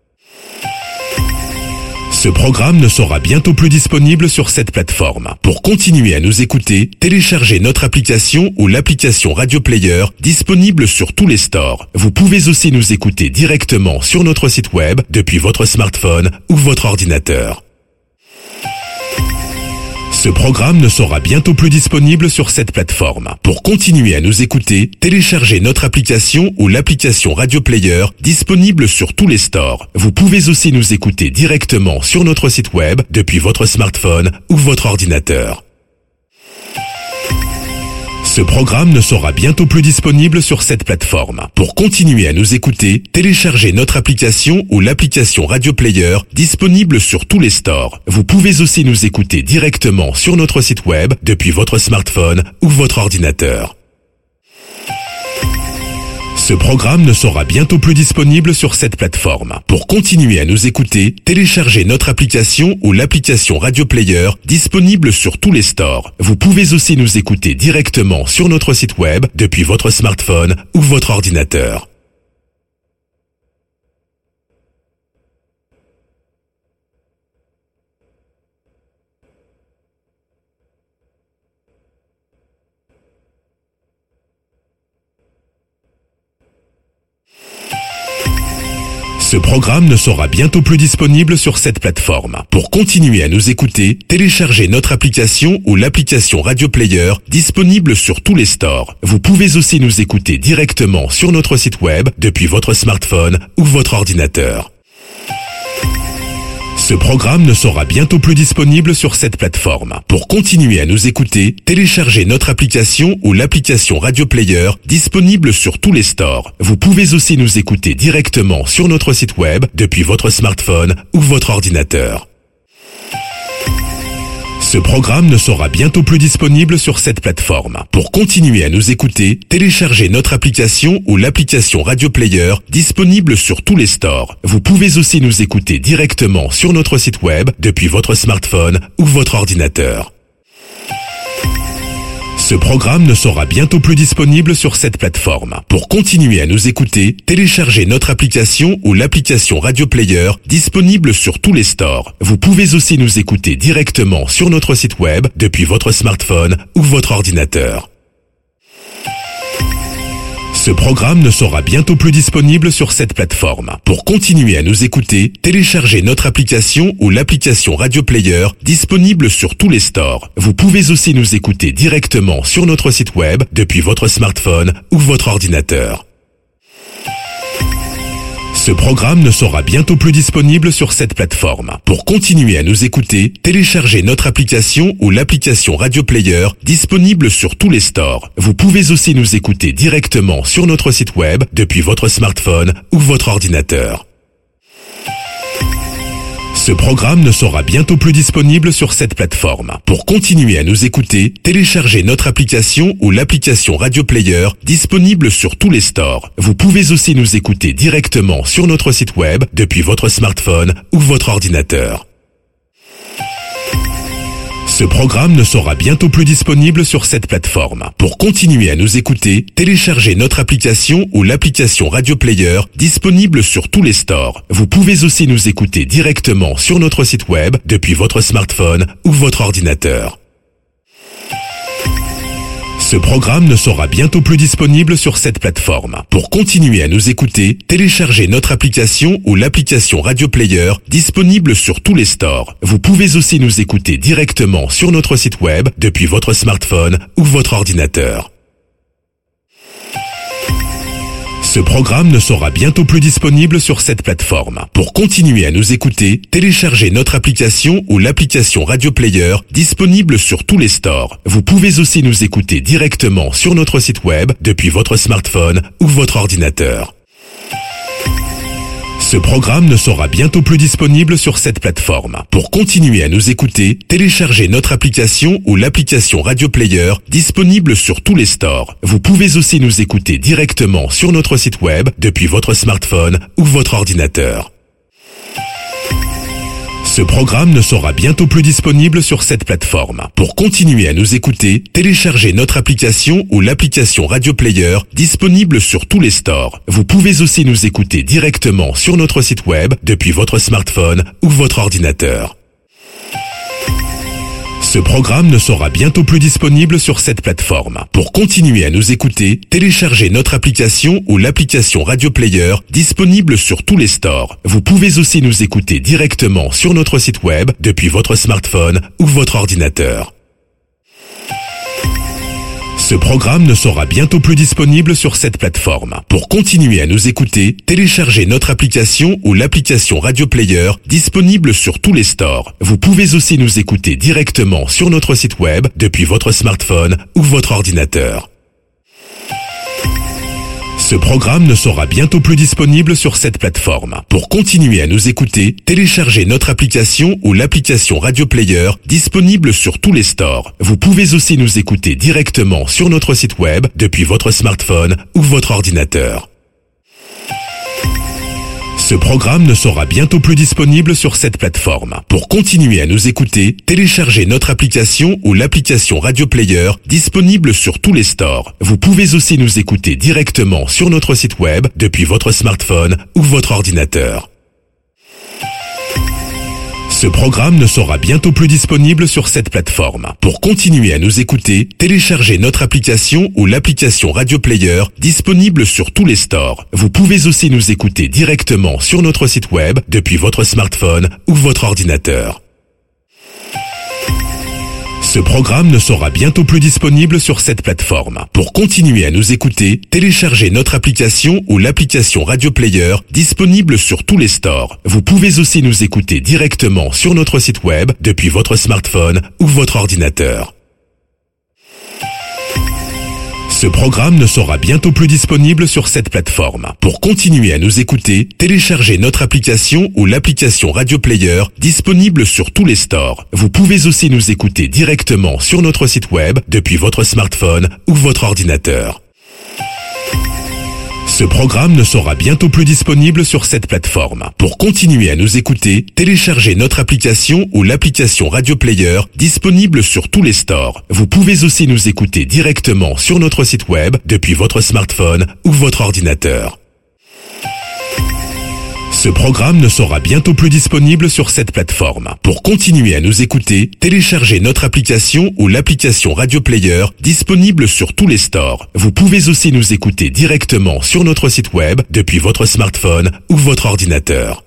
Ce programme ne sera bientôt plus disponible sur cette plateforme. Pour continuer à nous écouter, téléchargez notre application ou l'application Radio Player disponible sur tous les stores. Vous pouvez aussi nous écouter directement sur notre site web depuis votre smartphone ou votre ordinateur. Ce programme ne sera bientôt plus disponible sur cette plateforme. Pour continuer à nous écouter, téléchargez notre application ou l'application Radio Player disponible sur tous les stores. Vous pouvez aussi nous écouter directement sur notre site web depuis votre smartphone ou votre ordinateur. Ce programme ne sera bientôt plus disponible sur cette plateforme. Pour continuer à nous écouter, téléchargez notre application ou l'application Radio Player disponible sur tous les stores. Vous pouvez aussi nous écouter directement sur notre site web depuis votre smartphone ou votre ordinateur. Ce programme ne sera bientôt plus disponible sur cette plateforme. Pour continuer à nous écouter, téléchargez notre application ou l'application Radio Player disponible sur tous les stores. Vous pouvez aussi nous écouter directement sur notre site web depuis votre smartphone ou votre ordinateur. Ce programme ne sera bientôt plus disponible sur cette plateforme. Pour continuer à nous écouter, téléchargez notre application ou l'application Radio Player disponible sur tous les stores. Vous pouvez aussi nous écouter directement sur notre site web depuis votre smartphone ou votre ordinateur. Ce programme ne sera bientôt plus disponible sur cette plateforme. Pour continuer à nous écouter, téléchargez notre application ou l'application Radio Player disponible sur tous les stores. Vous pouvez aussi nous écouter directement sur notre site web depuis votre smartphone ou votre ordinateur. Ce programme ne sera bientôt plus disponible sur cette plateforme. Pour continuer à nous écouter, téléchargez notre application ou l'application Radio Player disponible sur tous les stores. Vous pouvez aussi nous écouter directement sur notre site web depuis votre smartphone ou votre ordinateur. Ce programme ne sera bientôt plus disponible sur cette plateforme. Pour continuer à nous écouter, téléchargez notre application ou l'application Radio Player disponible sur tous les stores. Vous pouvez aussi nous écouter directement sur notre site web depuis votre smartphone ou votre ordinateur. Ce programme ne sera bientôt plus disponible sur cette plateforme. Pour continuer à nous écouter, téléchargez notre application ou l'application Radio Player disponible sur tous les stores. Vous pouvez aussi nous écouter directement sur notre site web depuis votre smartphone ou votre ordinateur. Ce programme ne sera bientôt plus disponible sur cette plateforme. Pour continuer à nous écouter, téléchargez notre application ou l'application Radio Player disponible sur tous les stores. Vous pouvez aussi nous écouter directement sur notre site web depuis votre smartphone ou votre ordinateur. Ce programme ne sera bientôt plus disponible sur cette plateforme. Pour continuer à nous écouter, téléchargez notre application ou l'application Radio Player disponible sur tous les stores. Vous pouvez aussi nous écouter directement sur notre site web depuis votre smartphone ou votre ordinateur. Ce programme ne sera bientôt plus disponible sur cette plateforme. Pour continuer à nous écouter, téléchargez notre application ou l'application Radio Player disponible sur tous les stores. Vous pouvez aussi nous écouter directement sur notre site web depuis votre smartphone ou votre ordinateur. Ce programme ne sera bientôt plus disponible sur cette plateforme. Pour continuer à nous écouter, téléchargez notre application ou l'application Radio Player disponible sur tous les stores. Vous pouvez aussi nous écouter directement sur notre site web depuis votre smartphone ou votre ordinateur. Ce programme ne sera bientôt plus disponible sur cette plateforme. Pour continuer à nous écouter, téléchargez notre application ou l'application Radio Player disponible sur tous les stores. Vous pouvez aussi nous écouter directement sur notre site web depuis votre smartphone ou votre ordinateur. Ce programme ne sera bientôt plus disponible sur cette plateforme. Pour continuer à nous écouter, téléchargez notre application ou l'application Radio Player disponible sur tous les stores. Vous pouvez aussi nous écouter directement sur notre site web depuis votre smartphone ou votre ordinateur. Ce programme ne sera bientôt plus disponible sur cette plateforme. Pour continuer à nous écouter, téléchargez notre application ou l'application Radio Player disponible sur tous les stores. Vous pouvez aussi nous écouter directement sur notre site web depuis votre smartphone ou votre ordinateur. Ce programme ne sera bientôt plus disponible sur cette plateforme. Pour continuer à nous écouter, téléchargez notre application ou l'application Radio Player disponible sur tous les stores. Vous pouvez aussi nous écouter directement sur notre site web depuis votre smartphone ou votre ordinateur. Ce programme ne sera bientôt plus disponible sur cette plateforme. Pour continuer à nous écouter, téléchargez notre application ou l'application Radio Player disponible sur tous les stores. Vous pouvez aussi nous écouter directement sur notre site web depuis votre smartphone ou votre ordinateur. Ce programme ne sera bientôt plus disponible sur cette plateforme. Pour continuer à nous écouter, téléchargez notre application ou l'application Radio Player disponible sur tous les stores. Vous pouvez aussi nous écouter directement sur notre site web depuis votre smartphone ou votre ordinateur. Ce programme ne sera bientôt plus disponible sur cette plateforme. Pour continuer à nous écouter, téléchargez notre application ou l'application Radio Player disponible sur tous les stores. Vous pouvez aussi nous écouter directement sur notre site web depuis votre smartphone ou votre ordinateur. Ce programme ne sera bientôt plus disponible sur cette plateforme. Pour continuer à nous écouter, téléchargez notre application ou l'application Radio Player disponible sur tous les stores. Vous pouvez aussi nous écouter directement sur notre site web depuis votre smartphone ou votre ordinateur. Ce programme ne sera bientôt plus disponible sur cette plateforme. Pour continuer à nous écouter, téléchargez notre application ou l'application Radio Player disponible sur tous les stores. Vous pouvez aussi nous écouter directement sur notre site web depuis votre smartphone ou votre ordinateur. Ce programme ne sera bientôt plus disponible sur cette plateforme. Pour continuer à nous écouter, téléchargez notre application ou l'application Radio Player disponible sur tous les stores. Vous pouvez aussi nous écouter directement sur notre site web depuis votre smartphone ou votre ordinateur. Ce programme ne sera bientôt plus disponible sur cette plateforme. Pour continuer à nous écouter, téléchargez notre application ou l'application Radio Player disponible sur tous les stores. Vous pouvez aussi nous écouter directement sur notre site web depuis votre smartphone ou votre ordinateur. Ce programme ne sera bientôt plus disponible sur cette plateforme. Pour continuer à nous écouter, téléchargez notre application ou l'application Radio Player disponible sur tous les stores. Vous pouvez aussi nous écouter directement sur notre site web depuis votre smartphone ou votre ordinateur.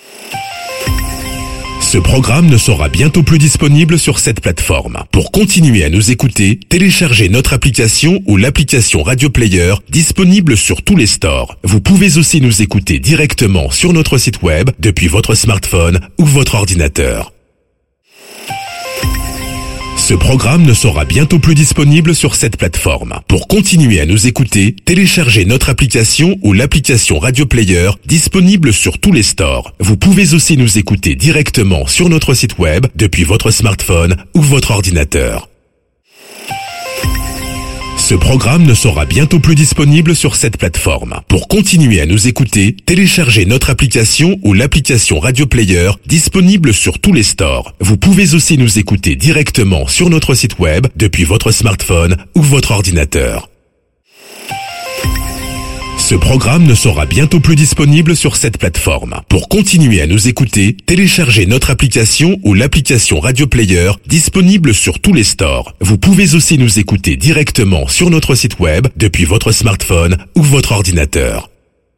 Ce programme ne sera bientôt plus disponible sur cette plateforme. Pour continuer à nous écouter, téléchargez notre application ou l'application Radio Player disponible sur tous les stores. Vous pouvez aussi nous écouter directement sur notre site web depuis votre smartphone ou votre ordinateur. Ce programme ne sera bientôt plus disponible sur cette plateforme. Pour continuer à nous écouter, téléchargez notre application ou l'application Radio Player disponible sur tous les stores. Vous pouvez aussi nous écouter directement sur notre site web depuis votre smartphone ou votre ordinateur. Ce programme ne sera bientôt plus disponible sur cette plateforme. Pour continuer à nous écouter, téléchargez notre application ou l'application Radio Player disponible sur tous les stores. Vous pouvez aussi nous écouter directement sur notre site web depuis votre smartphone ou votre ordinateur. Ce programme ne sera bientôt plus disponible sur cette plateforme. Pour continuer à nous écouter, téléchargez notre application ou l'application Radio Player disponible sur tous les stores. Vous pouvez aussi nous écouter directement sur notre site web depuis votre smartphone ou votre ordinateur.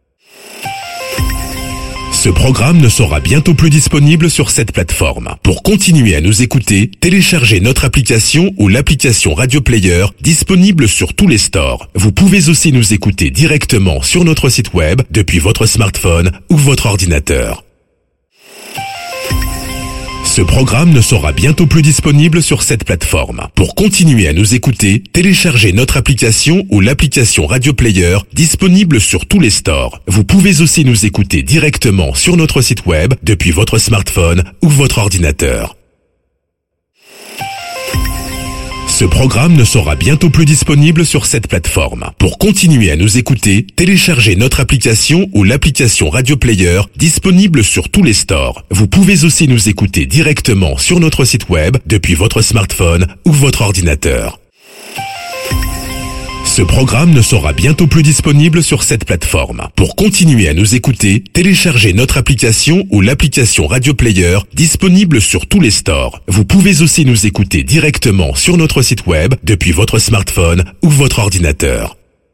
Ce programme ne sera bientôt plus disponible sur cette plateforme. Pour continuer à nous écouter, téléchargez notre application ou l'application Radio Player disponible sur tous les stores. Vous pouvez aussi nous écouter directement sur notre site web depuis votre smartphone ou votre ordinateur. Ce programme ne sera bientôt plus disponible sur cette plateforme. Pour continuer à nous écouter, téléchargez notre application ou l'application Radio Player disponible sur tous les stores. Vous pouvez aussi nous écouter directement sur notre site web depuis votre smartphone ou votre ordinateur. Ce programme ne sera bientôt plus disponible sur cette plateforme. Pour continuer à nous écouter, téléchargez notre application ou l'application Radio Player disponible sur tous les stores. Vous pouvez aussi nous écouter directement sur notre site web depuis votre smartphone ou votre ordinateur. Ce programme ne sera bientôt plus disponible sur cette plateforme. Pour continuer à nous écouter, téléchargez notre application ou l'application Radio Player disponible sur tous les stores. Vous pouvez aussi nous écouter directement sur notre site web depuis votre smartphone ou votre ordinateur.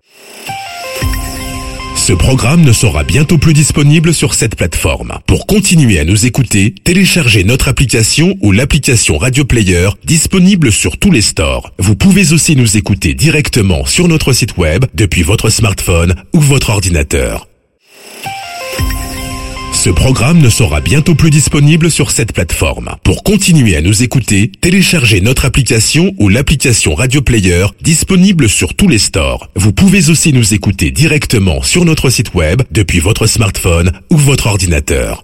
Ce programme ne sera bientôt plus disponible sur cette plateforme. Pour continuer à nous écouter, téléchargez notre application ou l'application Radio Player disponible sur tous les stores. Vous pouvez aussi nous écouter directement sur notre site web depuis votre smartphone ou votre ordinateur. Ce programme ne sera bientôt plus disponible sur cette plateforme. Pour continuer à nous écouter, téléchargez notre application ou l'application Radio Player disponible sur tous les stores. Vous pouvez aussi nous écouter directement sur notre site web depuis votre smartphone ou votre ordinateur.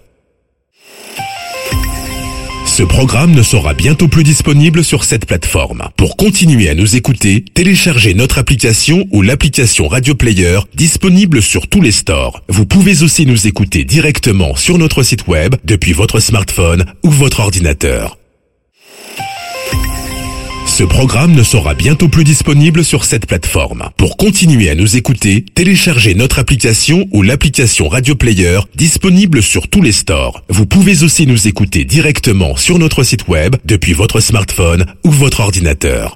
Ce programme ne sera bientôt plus disponible sur cette plateforme. Pour continuer à nous écouter, téléchargez notre application ou l'application Radio Player disponible sur tous les stores. Vous pouvez aussi nous écouter directement sur notre site web depuis votre smartphone ou votre ordinateur. Ce programme ne sera bientôt plus disponible sur cette plateforme. Pour continuer à nous écouter, téléchargez notre application ou l'application Radio Player disponible sur tous les stores. Vous pouvez aussi nous écouter directement sur notre site web depuis votre smartphone ou votre ordinateur.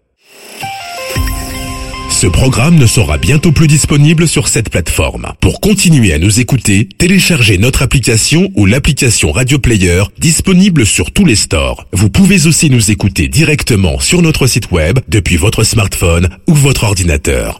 Ce programme ne sera bientôt plus disponible sur cette plateforme. Pour continuer à nous écouter, téléchargez notre application ou l'application Radio Player disponible sur tous les stores. Vous pouvez aussi nous écouter directement sur notre site web depuis votre smartphone ou votre ordinateur.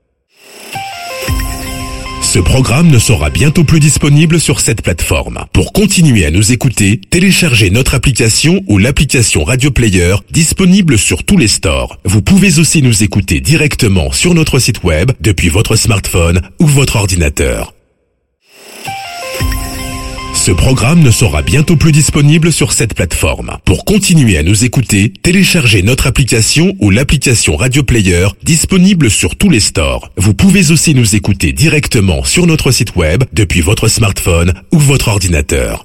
Ce programme ne sera bientôt plus disponible sur cette plateforme. Pour continuer à nous écouter, téléchargez notre application ou l'application Radio Player disponible sur tous les stores. Vous pouvez aussi nous écouter directement sur notre site web depuis votre smartphone ou votre ordinateur. Ce programme ne sera bientôt plus disponible sur cette plateforme. Pour continuer à nous écouter, téléchargez notre application ou l'application Radio Player disponible sur tous les stores. Vous pouvez aussi nous écouter directement sur notre site web depuis votre smartphone ou votre ordinateur.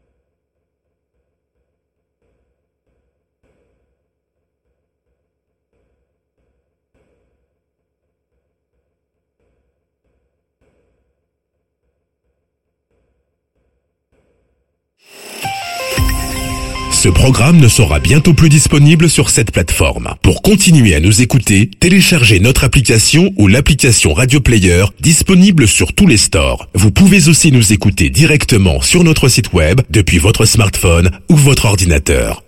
Ce programme ne sera bientôt plus disponible sur cette plateforme. Pour continuer à nous écouter, téléchargez notre application ou l'application Radio Player disponible sur tous les stores. Vous pouvez aussi nous écouter directement sur notre site web depuis votre smartphone ou votre ordinateur.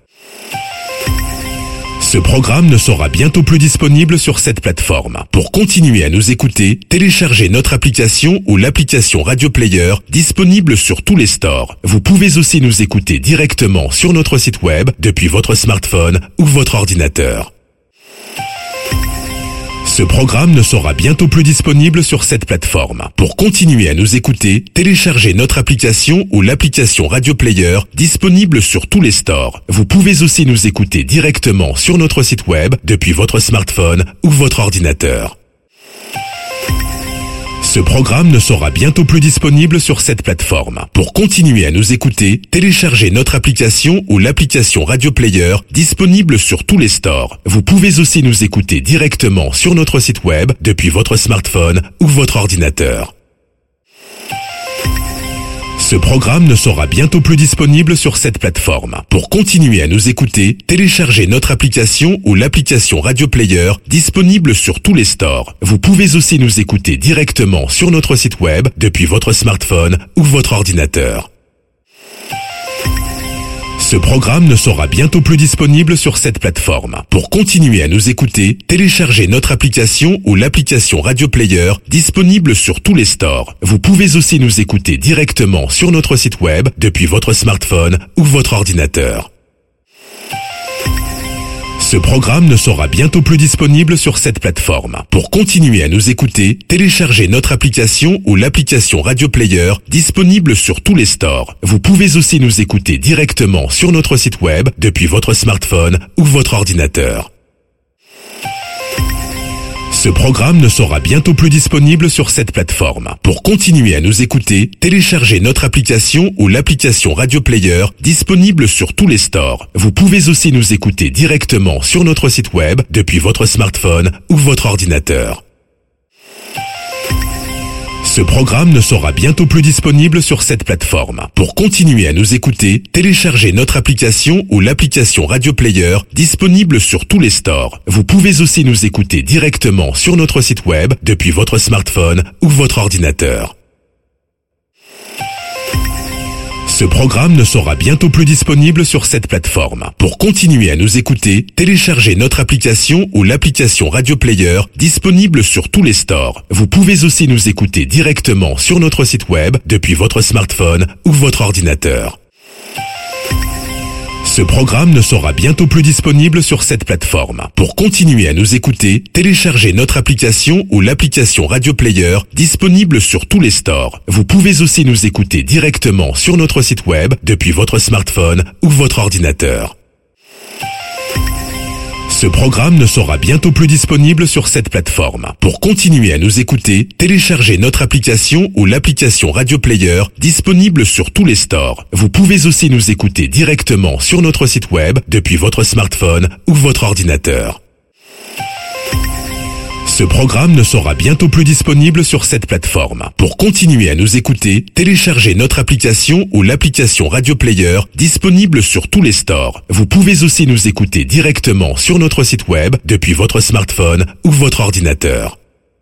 Ce programme ne sera bientôt plus disponible sur cette plateforme. Pour continuer à nous écouter, téléchargez notre application ou l'application Radio Player disponible sur tous les stores. Vous pouvez aussi nous écouter directement sur notre site web depuis votre smartphone ou votre ordinateur. Ce programme ne sera bientôt plus disponible sur cette plateforme. Pour continuer à nous écouter, téléchargez notre application ou l'application Radio Player disponible sur tous les stores. Vous pouvez aussi nous écouter directement sur notre site web depuis votre smartphone ou votre ordinateur. Ce programme ne sera bientôt plus disponible sur cette plateforme. Pour continuer à nous écouter, téléchargez notre application ou l'application Radio Player disponible sur tous les stores. Vous pouvez aussi nous écouter directement sur notre site web depuis votre smartphone ou votre ordinateur. Ce programme ne sera bientôt plus disponible sur cette plateforme. Pour continuer à nous écouter, téléchargez notre application ou l'application Radio Player disponible sur tous les stores. Vous pouvez aussi nous écouter directement sur notre site web depuis votre smartphone ou votre ordinateur. Ce programme ne sera bientôt plus disponible sur cette plateforme. Pour continuer à nous écouter, téléchargez notre application ou l'application Radio Player disponible sur tous les stores. Vous pouvez aussi nous écouter directement sur notre site web depuis votre smartphone ou votre ordinateur. Ce programme ne sera bientôt plus disponible sur cette plateforme. Pour continuer à nous écouter, téléchargez notre application ou l'application Radio Player disponible sur tous les stores. Vous pouvez aussi nous écouter directement sur notre site web depuis votre smartphone ou votre ordinateur. Ce programme ne sera bientôt plus disponible sur cette plateforme. Pour continuer à nous écouter, téléchargez notre application ou l'application Radio Player disponible sur tous les stores. Vous pouvez aussi nous écouter directement sur notre site web depuis votre smartphone ou votre ordinateur. Ce programme ne sera bientôt plus disponible sur cette plateforme. Pour continuer à nous écouter, téléchargez notre application ou l'application Radio Player disponible sur tous les stores. Vous pouvez aussi nous écouter directement sur notre site web depuis votre smartphone ou votre ordinateur. Ce programme ne sera bientôt plus disponible sur cette plateforme. Pour continuer à nous écouter, téléchargez notre application ou l'application Radio Player disponible sur tous les stores. Vous pouvez aussi nous écouter directement sur notre site web depuis votre smartphone ou votre ordinateur. Ce programme ne sera bientôt plus disponible sur cette plateforme. Pour continuer à nous écouter, téléchargez notre application ou l'application Radio Player disponible sur tous les stores. Vous pouvez aussi nous écouter directement sur notre site web depuis votre smartphone ou votre ordinateur. Ce programme ne sera bientôt plus disponible sur cette plateforme. Pour continuer à nous écouter, téléchargez notre application ou l'application Radio Player disponible sur tous les stores. Vous pouvez aussi nous écouter directement sur notre site web depuis votre smartphone ou votre ordinateur. Ce programme ne sera bientôt plus disponible sur cette plateforme. Pour continuer à nous écouter, téléchargez notre application ou l'application Radio Player disponible sur tous les stores. Vous pouvez aussi nous écouter directement sur notre site web depuis votre smartphone ou votre ordinateur.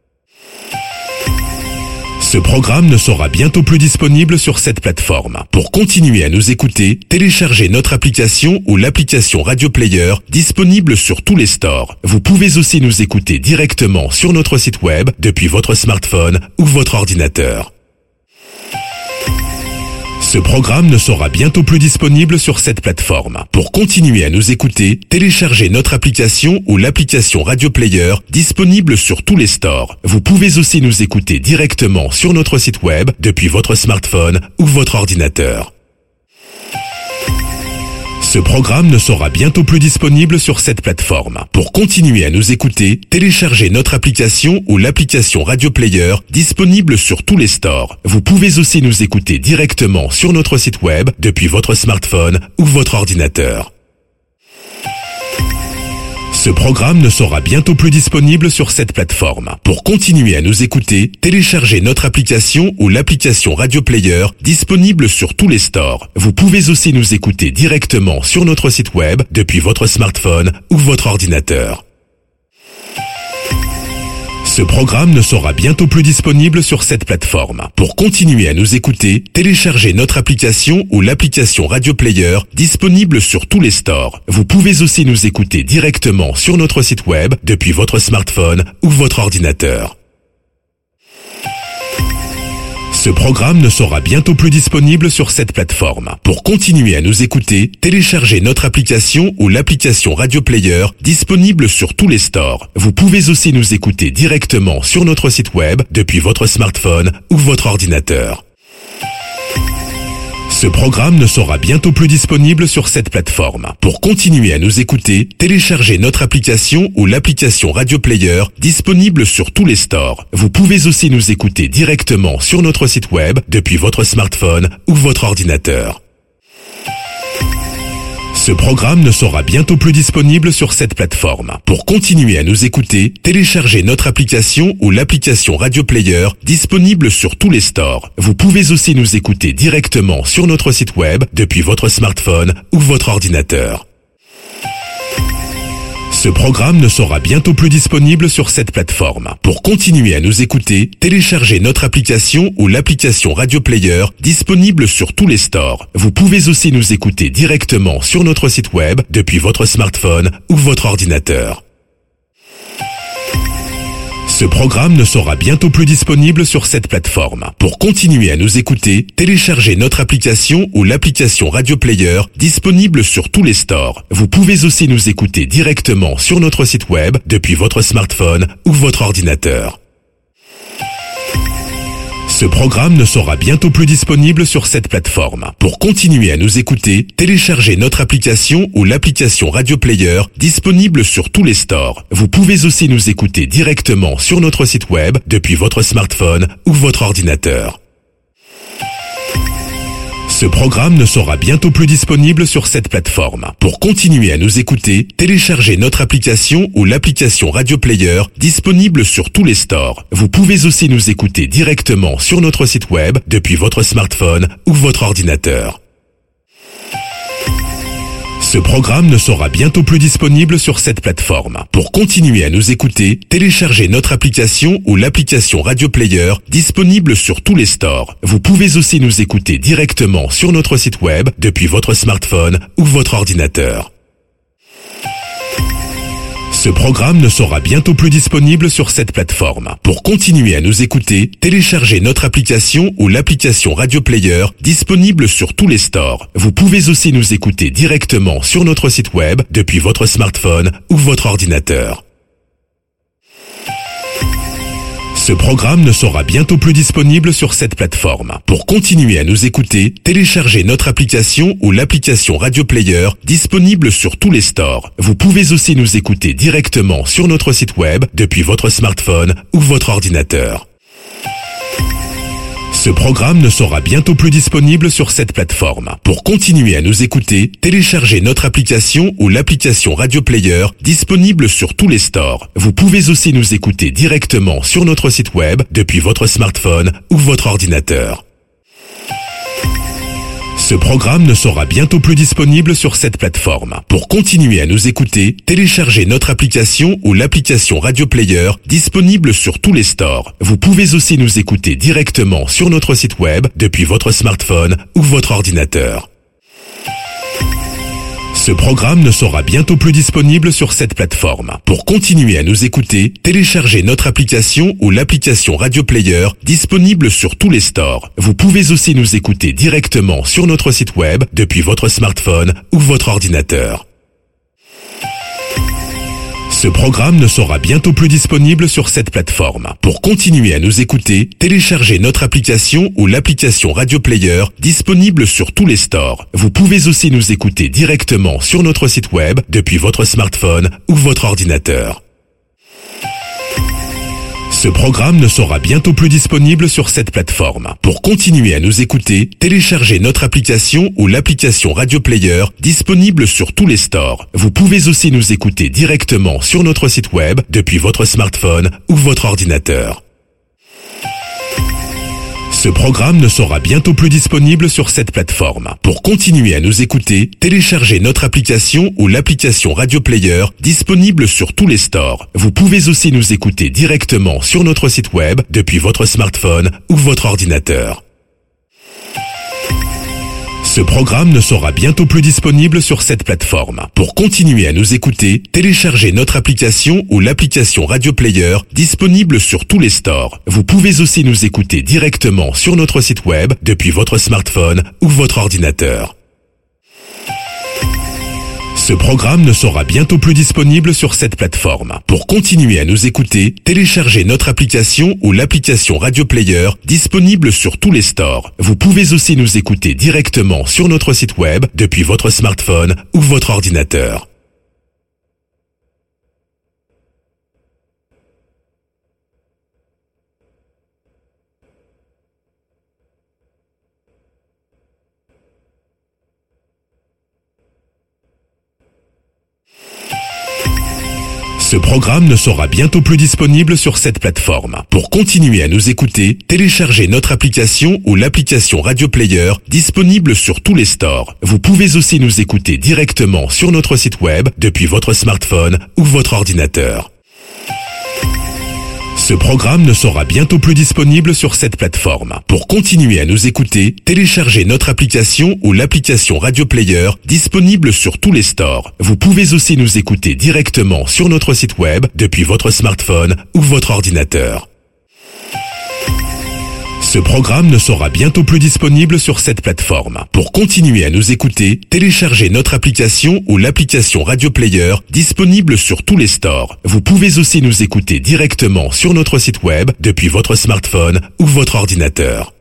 Ce programme ne sera bientôt plus disponible sur cette plateforme. Pour continuer à nous écouter, téléchargez notre application ou l'application Radio Player disponible sur tous les stores. Vous pouvez aussi nous écouter directement sur notre site web depuis votre smartphone ou votre ordinateur. Ce programme ne sera bientôt plus disponible sur cette plateforme. Pour continuer à nous écouter, téléchargez notre application ou l'application Radio Player disponible sur tous les stores. Vous pouvez aussi nous écouter directement sur notre site web depuis votre smartphone ou votre ordinateur. Ce programme ne sera bientôt plus disponible sur cette plateforme. Pour continuer à nous écouter, téléchargez notre application ou l'application Radio Player disponible sur tous les stores. Vous pouvez aussi nous écouter directement sur notre site web depuis votre smartphone ou votre ordinateur. Ce programme ne sera bientôt plus disponible sur cette plateforme. Pour continuer à nous écouter, téléchargez notre application ou l'application Radio Player disponible sur tous les stores. Vous pouvez aussi nous écouter directement sur notre site web depuis votre smartphone ou votre ordinateur. Ce programme ne sera bientôt plus disponible sur cette plateforme. Pour continuer à nous écouter, téléchargez notre application ou l'application Radio Player disponible sur tous les stores. Vous pouvez aussi nous écouter directement sur notre site web depuis votre smartphone ou votre ordinateur. Ce programme ne sera bientôt plus disponible sur cette plateforme. Pour continuer à nous écouter, téléchargez notre application ou l'application Radio Player disponible sur tous les stores. Vous pouvez aussi nous écouter directement sur notre site web depuis votre smartphone ou votre ordinateur. Ce programme ne sera bientôt plus disponible sur cette plateforme. Pour continuer à nous écouter, téléchargez notre application ou l'application Radio Player disponible sur tous les stores. Vous pouvez aussi nous écouter directement sur notre site web depuis votre smartphone ou votre ordinateur. Ce programme ne sera bientôt plus disponible sur cette plateforme. Pour continuer à nous écouter, téléchargez notre application ou l'application Radio Player disponible sur tous les stores. Vous pouvez aussi nous écouter directement sur notre site web depuis votre smartphone ou votre ordinateur. Ce programme ne sera bientôt plus disponible sur cette plateforme. Pour continuer à nous écouter, téléchargez notre application ou l'application Radio Player disponible sur tous les stores. Vous pouvez aussi nous écouter directement sur notre site web depuis votre smartphone ou votre ordinateur. Ce programme ne sera bientôt plus disponible sur cette plateforme. Pour continuer à nous écouter, téléchargez notre application ou l'application Radio Player disponible sur tous les stores. Vous pouvez aussi nous écouter directement sur notre site web depuis votre smartphone ou votre ordinateur. Ce programme ne sera bientôt plus disponible sur cette plateforme. Pour continuer à nous écouter, téléchargez notre application ou l'application Radio Player disponible sur tous les stores. Vous pouvez aussi nous écouter directement sur notre site web depuis votre smartphone ou votre ordinateur. Ce programme ne sera bientôt plus disponible sur cette plateforme. Pour continuer à nous écouter, téléchargez notre application ou l'application Radio Player disponible sur tous les stores. Vous pouvez aussi nous écouter directement sur notre site web depuis votre smartphone ou votre ordinateur. Ce programme ne sera bientôt plus disponible sur cette plateforme. Pour continuer à nous écouter, téléchargez notre application ou l'application Radio Player disponible sur tous les stores. Vous pouvez aussi nous écouter directement sur notre site web depuis votre smartphone ou votre ordinateur. Ce programme ne sera bientôt plus disponible sur cette plateforme. Pour continuer à nous écouter, téléchargez notre application ou l'application Radio Player disponible sur tous les stores. Vous pouvez aussi nous écouter directement sur notre site web depuis votre smartphone ou votre ordinateur. Ce programme ne sera bientôt plus disponible sur cette plateforme. Pour continuer à nous écouter, téléchargez notre application ou l'application Radio Player disponible sur tous les stores. Vous pouvez aussi nous écouter directement sur notre site web depuis votre smartphone ou votre ordinateur. Ce programme ne sera bientôt plus disponible sur cette plateforme. Pour continuer à nous écouter, téléchargez notre application ou l'application Radio Player disponible sur tous les stores. Vous pouvez aussi nous écouter directement sur notre site web depuis votre smartphone ou votre ordinateur. Ce programme ne sera bientôt plus disponible sur cette plateforme. Pour continuer à nous écouter, téléchargez notre application ou l'application Radio Player disponible sur tous les stores. Vous pouvez aussi nous écouter directement sur notre site web depuis votre smartphone ou votre ordinateur. Ce programme ne sera bientôt plus disponible sur cette plateforme. Pour continuer à nous écouter, téléchargez notre application ou l'application Radio Player disponible sur tous les stores. Vous pouvez aussi nous écouter directement sur notre site web depuis votre smartphone ou votre ordinateur. Ce programme ne sera bientôt plus disponible sur cette plateforme. Pour continuer à nous écouter, téléchargez notre application ou l'application Radio Player disponible sur tous les stores. Vous pouvez aussi nous écouter directement sur notre site web depuis votre smartphone ou votre ordinateur. Ce programme ne sera bientôt plus disponible sur cette plateforme. Pour continuer à nous écouter, téléchargez notre application ou l'application Radio Player disponible sur tous les stores. Vous pouvez aussi nous écouter directement sur notre site web depuis votre smartphone ou votre ordinateur. Ce programme ne sera bientôt plus disponible sur cette plateforme. Pour continuer à nous écouter, téléchargez notre application ou l'application Radio Player disponible sur tous les stores. Vous pouvez aussi nous écouter directement sur notre site web depuis votre smartphone ou votre ordinateur. Ce programme ne sera bientôt plus disponible sur cette plateforme. Pour continuer à nous écouter, téléchargez notre application ou l'application Radio Player disponible sur tous les stores. Vous pouvez aussi nous écouter directement sur notre site web depuis votre smartphone ou votre ordinateur. Ce Ce programme ne sera bientôt plus disponible sur cette plateforme. Pour continuer à nous écouter, téléchargez notre application ou l'application Radio Player disponible sur tous les stores. Vous pouvez aussi nous écouter directement sur notre site web depuis votre smartphone ou votre ordinateur. Ce programme ne sera bientôt plus disponible sur cette plateforme. Pour continuer à nous écouter, téléchargez notre application ou l'application Radio Player disponible sur tous les stores. Vous pouvez aussi nous écouter directement sur notre site web depuis votre smartphone ou votre ordinateur. Ce programme ne sera bientôt plus disponible sur cette plateforme. Pour continuer à nous écouter, téléchargez notre application ou l'application Radio Player disponible sur tous les stores. Vous pouvez aussi nous écouter directement sur notre site web depuis votre smartphone ou votre ordinateur. Ce programme ne sera bientôt plus disponible sur cette plateforme. Pour continuer à nous écouter, téléchargez notre application ou l'application Radio Player disponible sur tous les stores. Vous pouvez aussi nous écouter directement sur notre site web depuis votre smartphone ou votre ordinateur.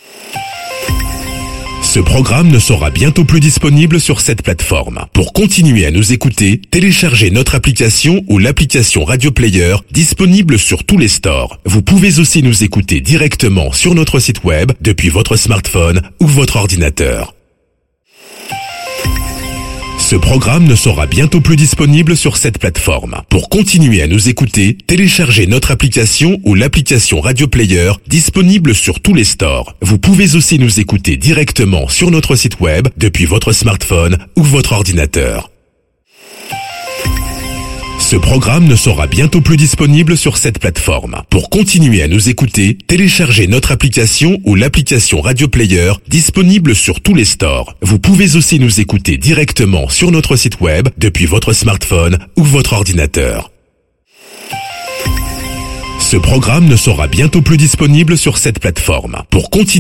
Ce programme ne sera bientôt plus disponible sur cette plateforme. Pour continuer à nous écouter, téléchargez notre application ou l'application Radio Player disponible sur tous les stores. Vous pouvez aussi nous écouter directement sur notre site web depuis votre smartphone ou votre ordinateur. Ce programme ne sera bientôt plus disponible sur cette plateforme. Pour continuer à nous écouter, téléchargez notre application ou l'application Radio Player disponible sur tous les stores. Vous pouvez aussi nous écouter directement sur notre site web depuis votre smartphone ou votre ordinateur. Ce programme ne sera bientôt plus disponible sur cette plateforme. Pour continuer à nous écouter, téléchargez notre application ou l'application Radio Player disponible sur tous les stores. Vous pouvez aussi nous écouter directement sur notre site web depuis votre smartphone ou votre ordinateur. Ce programme ne sera bientôt plus disponible sur cette plateforme. Pour continuer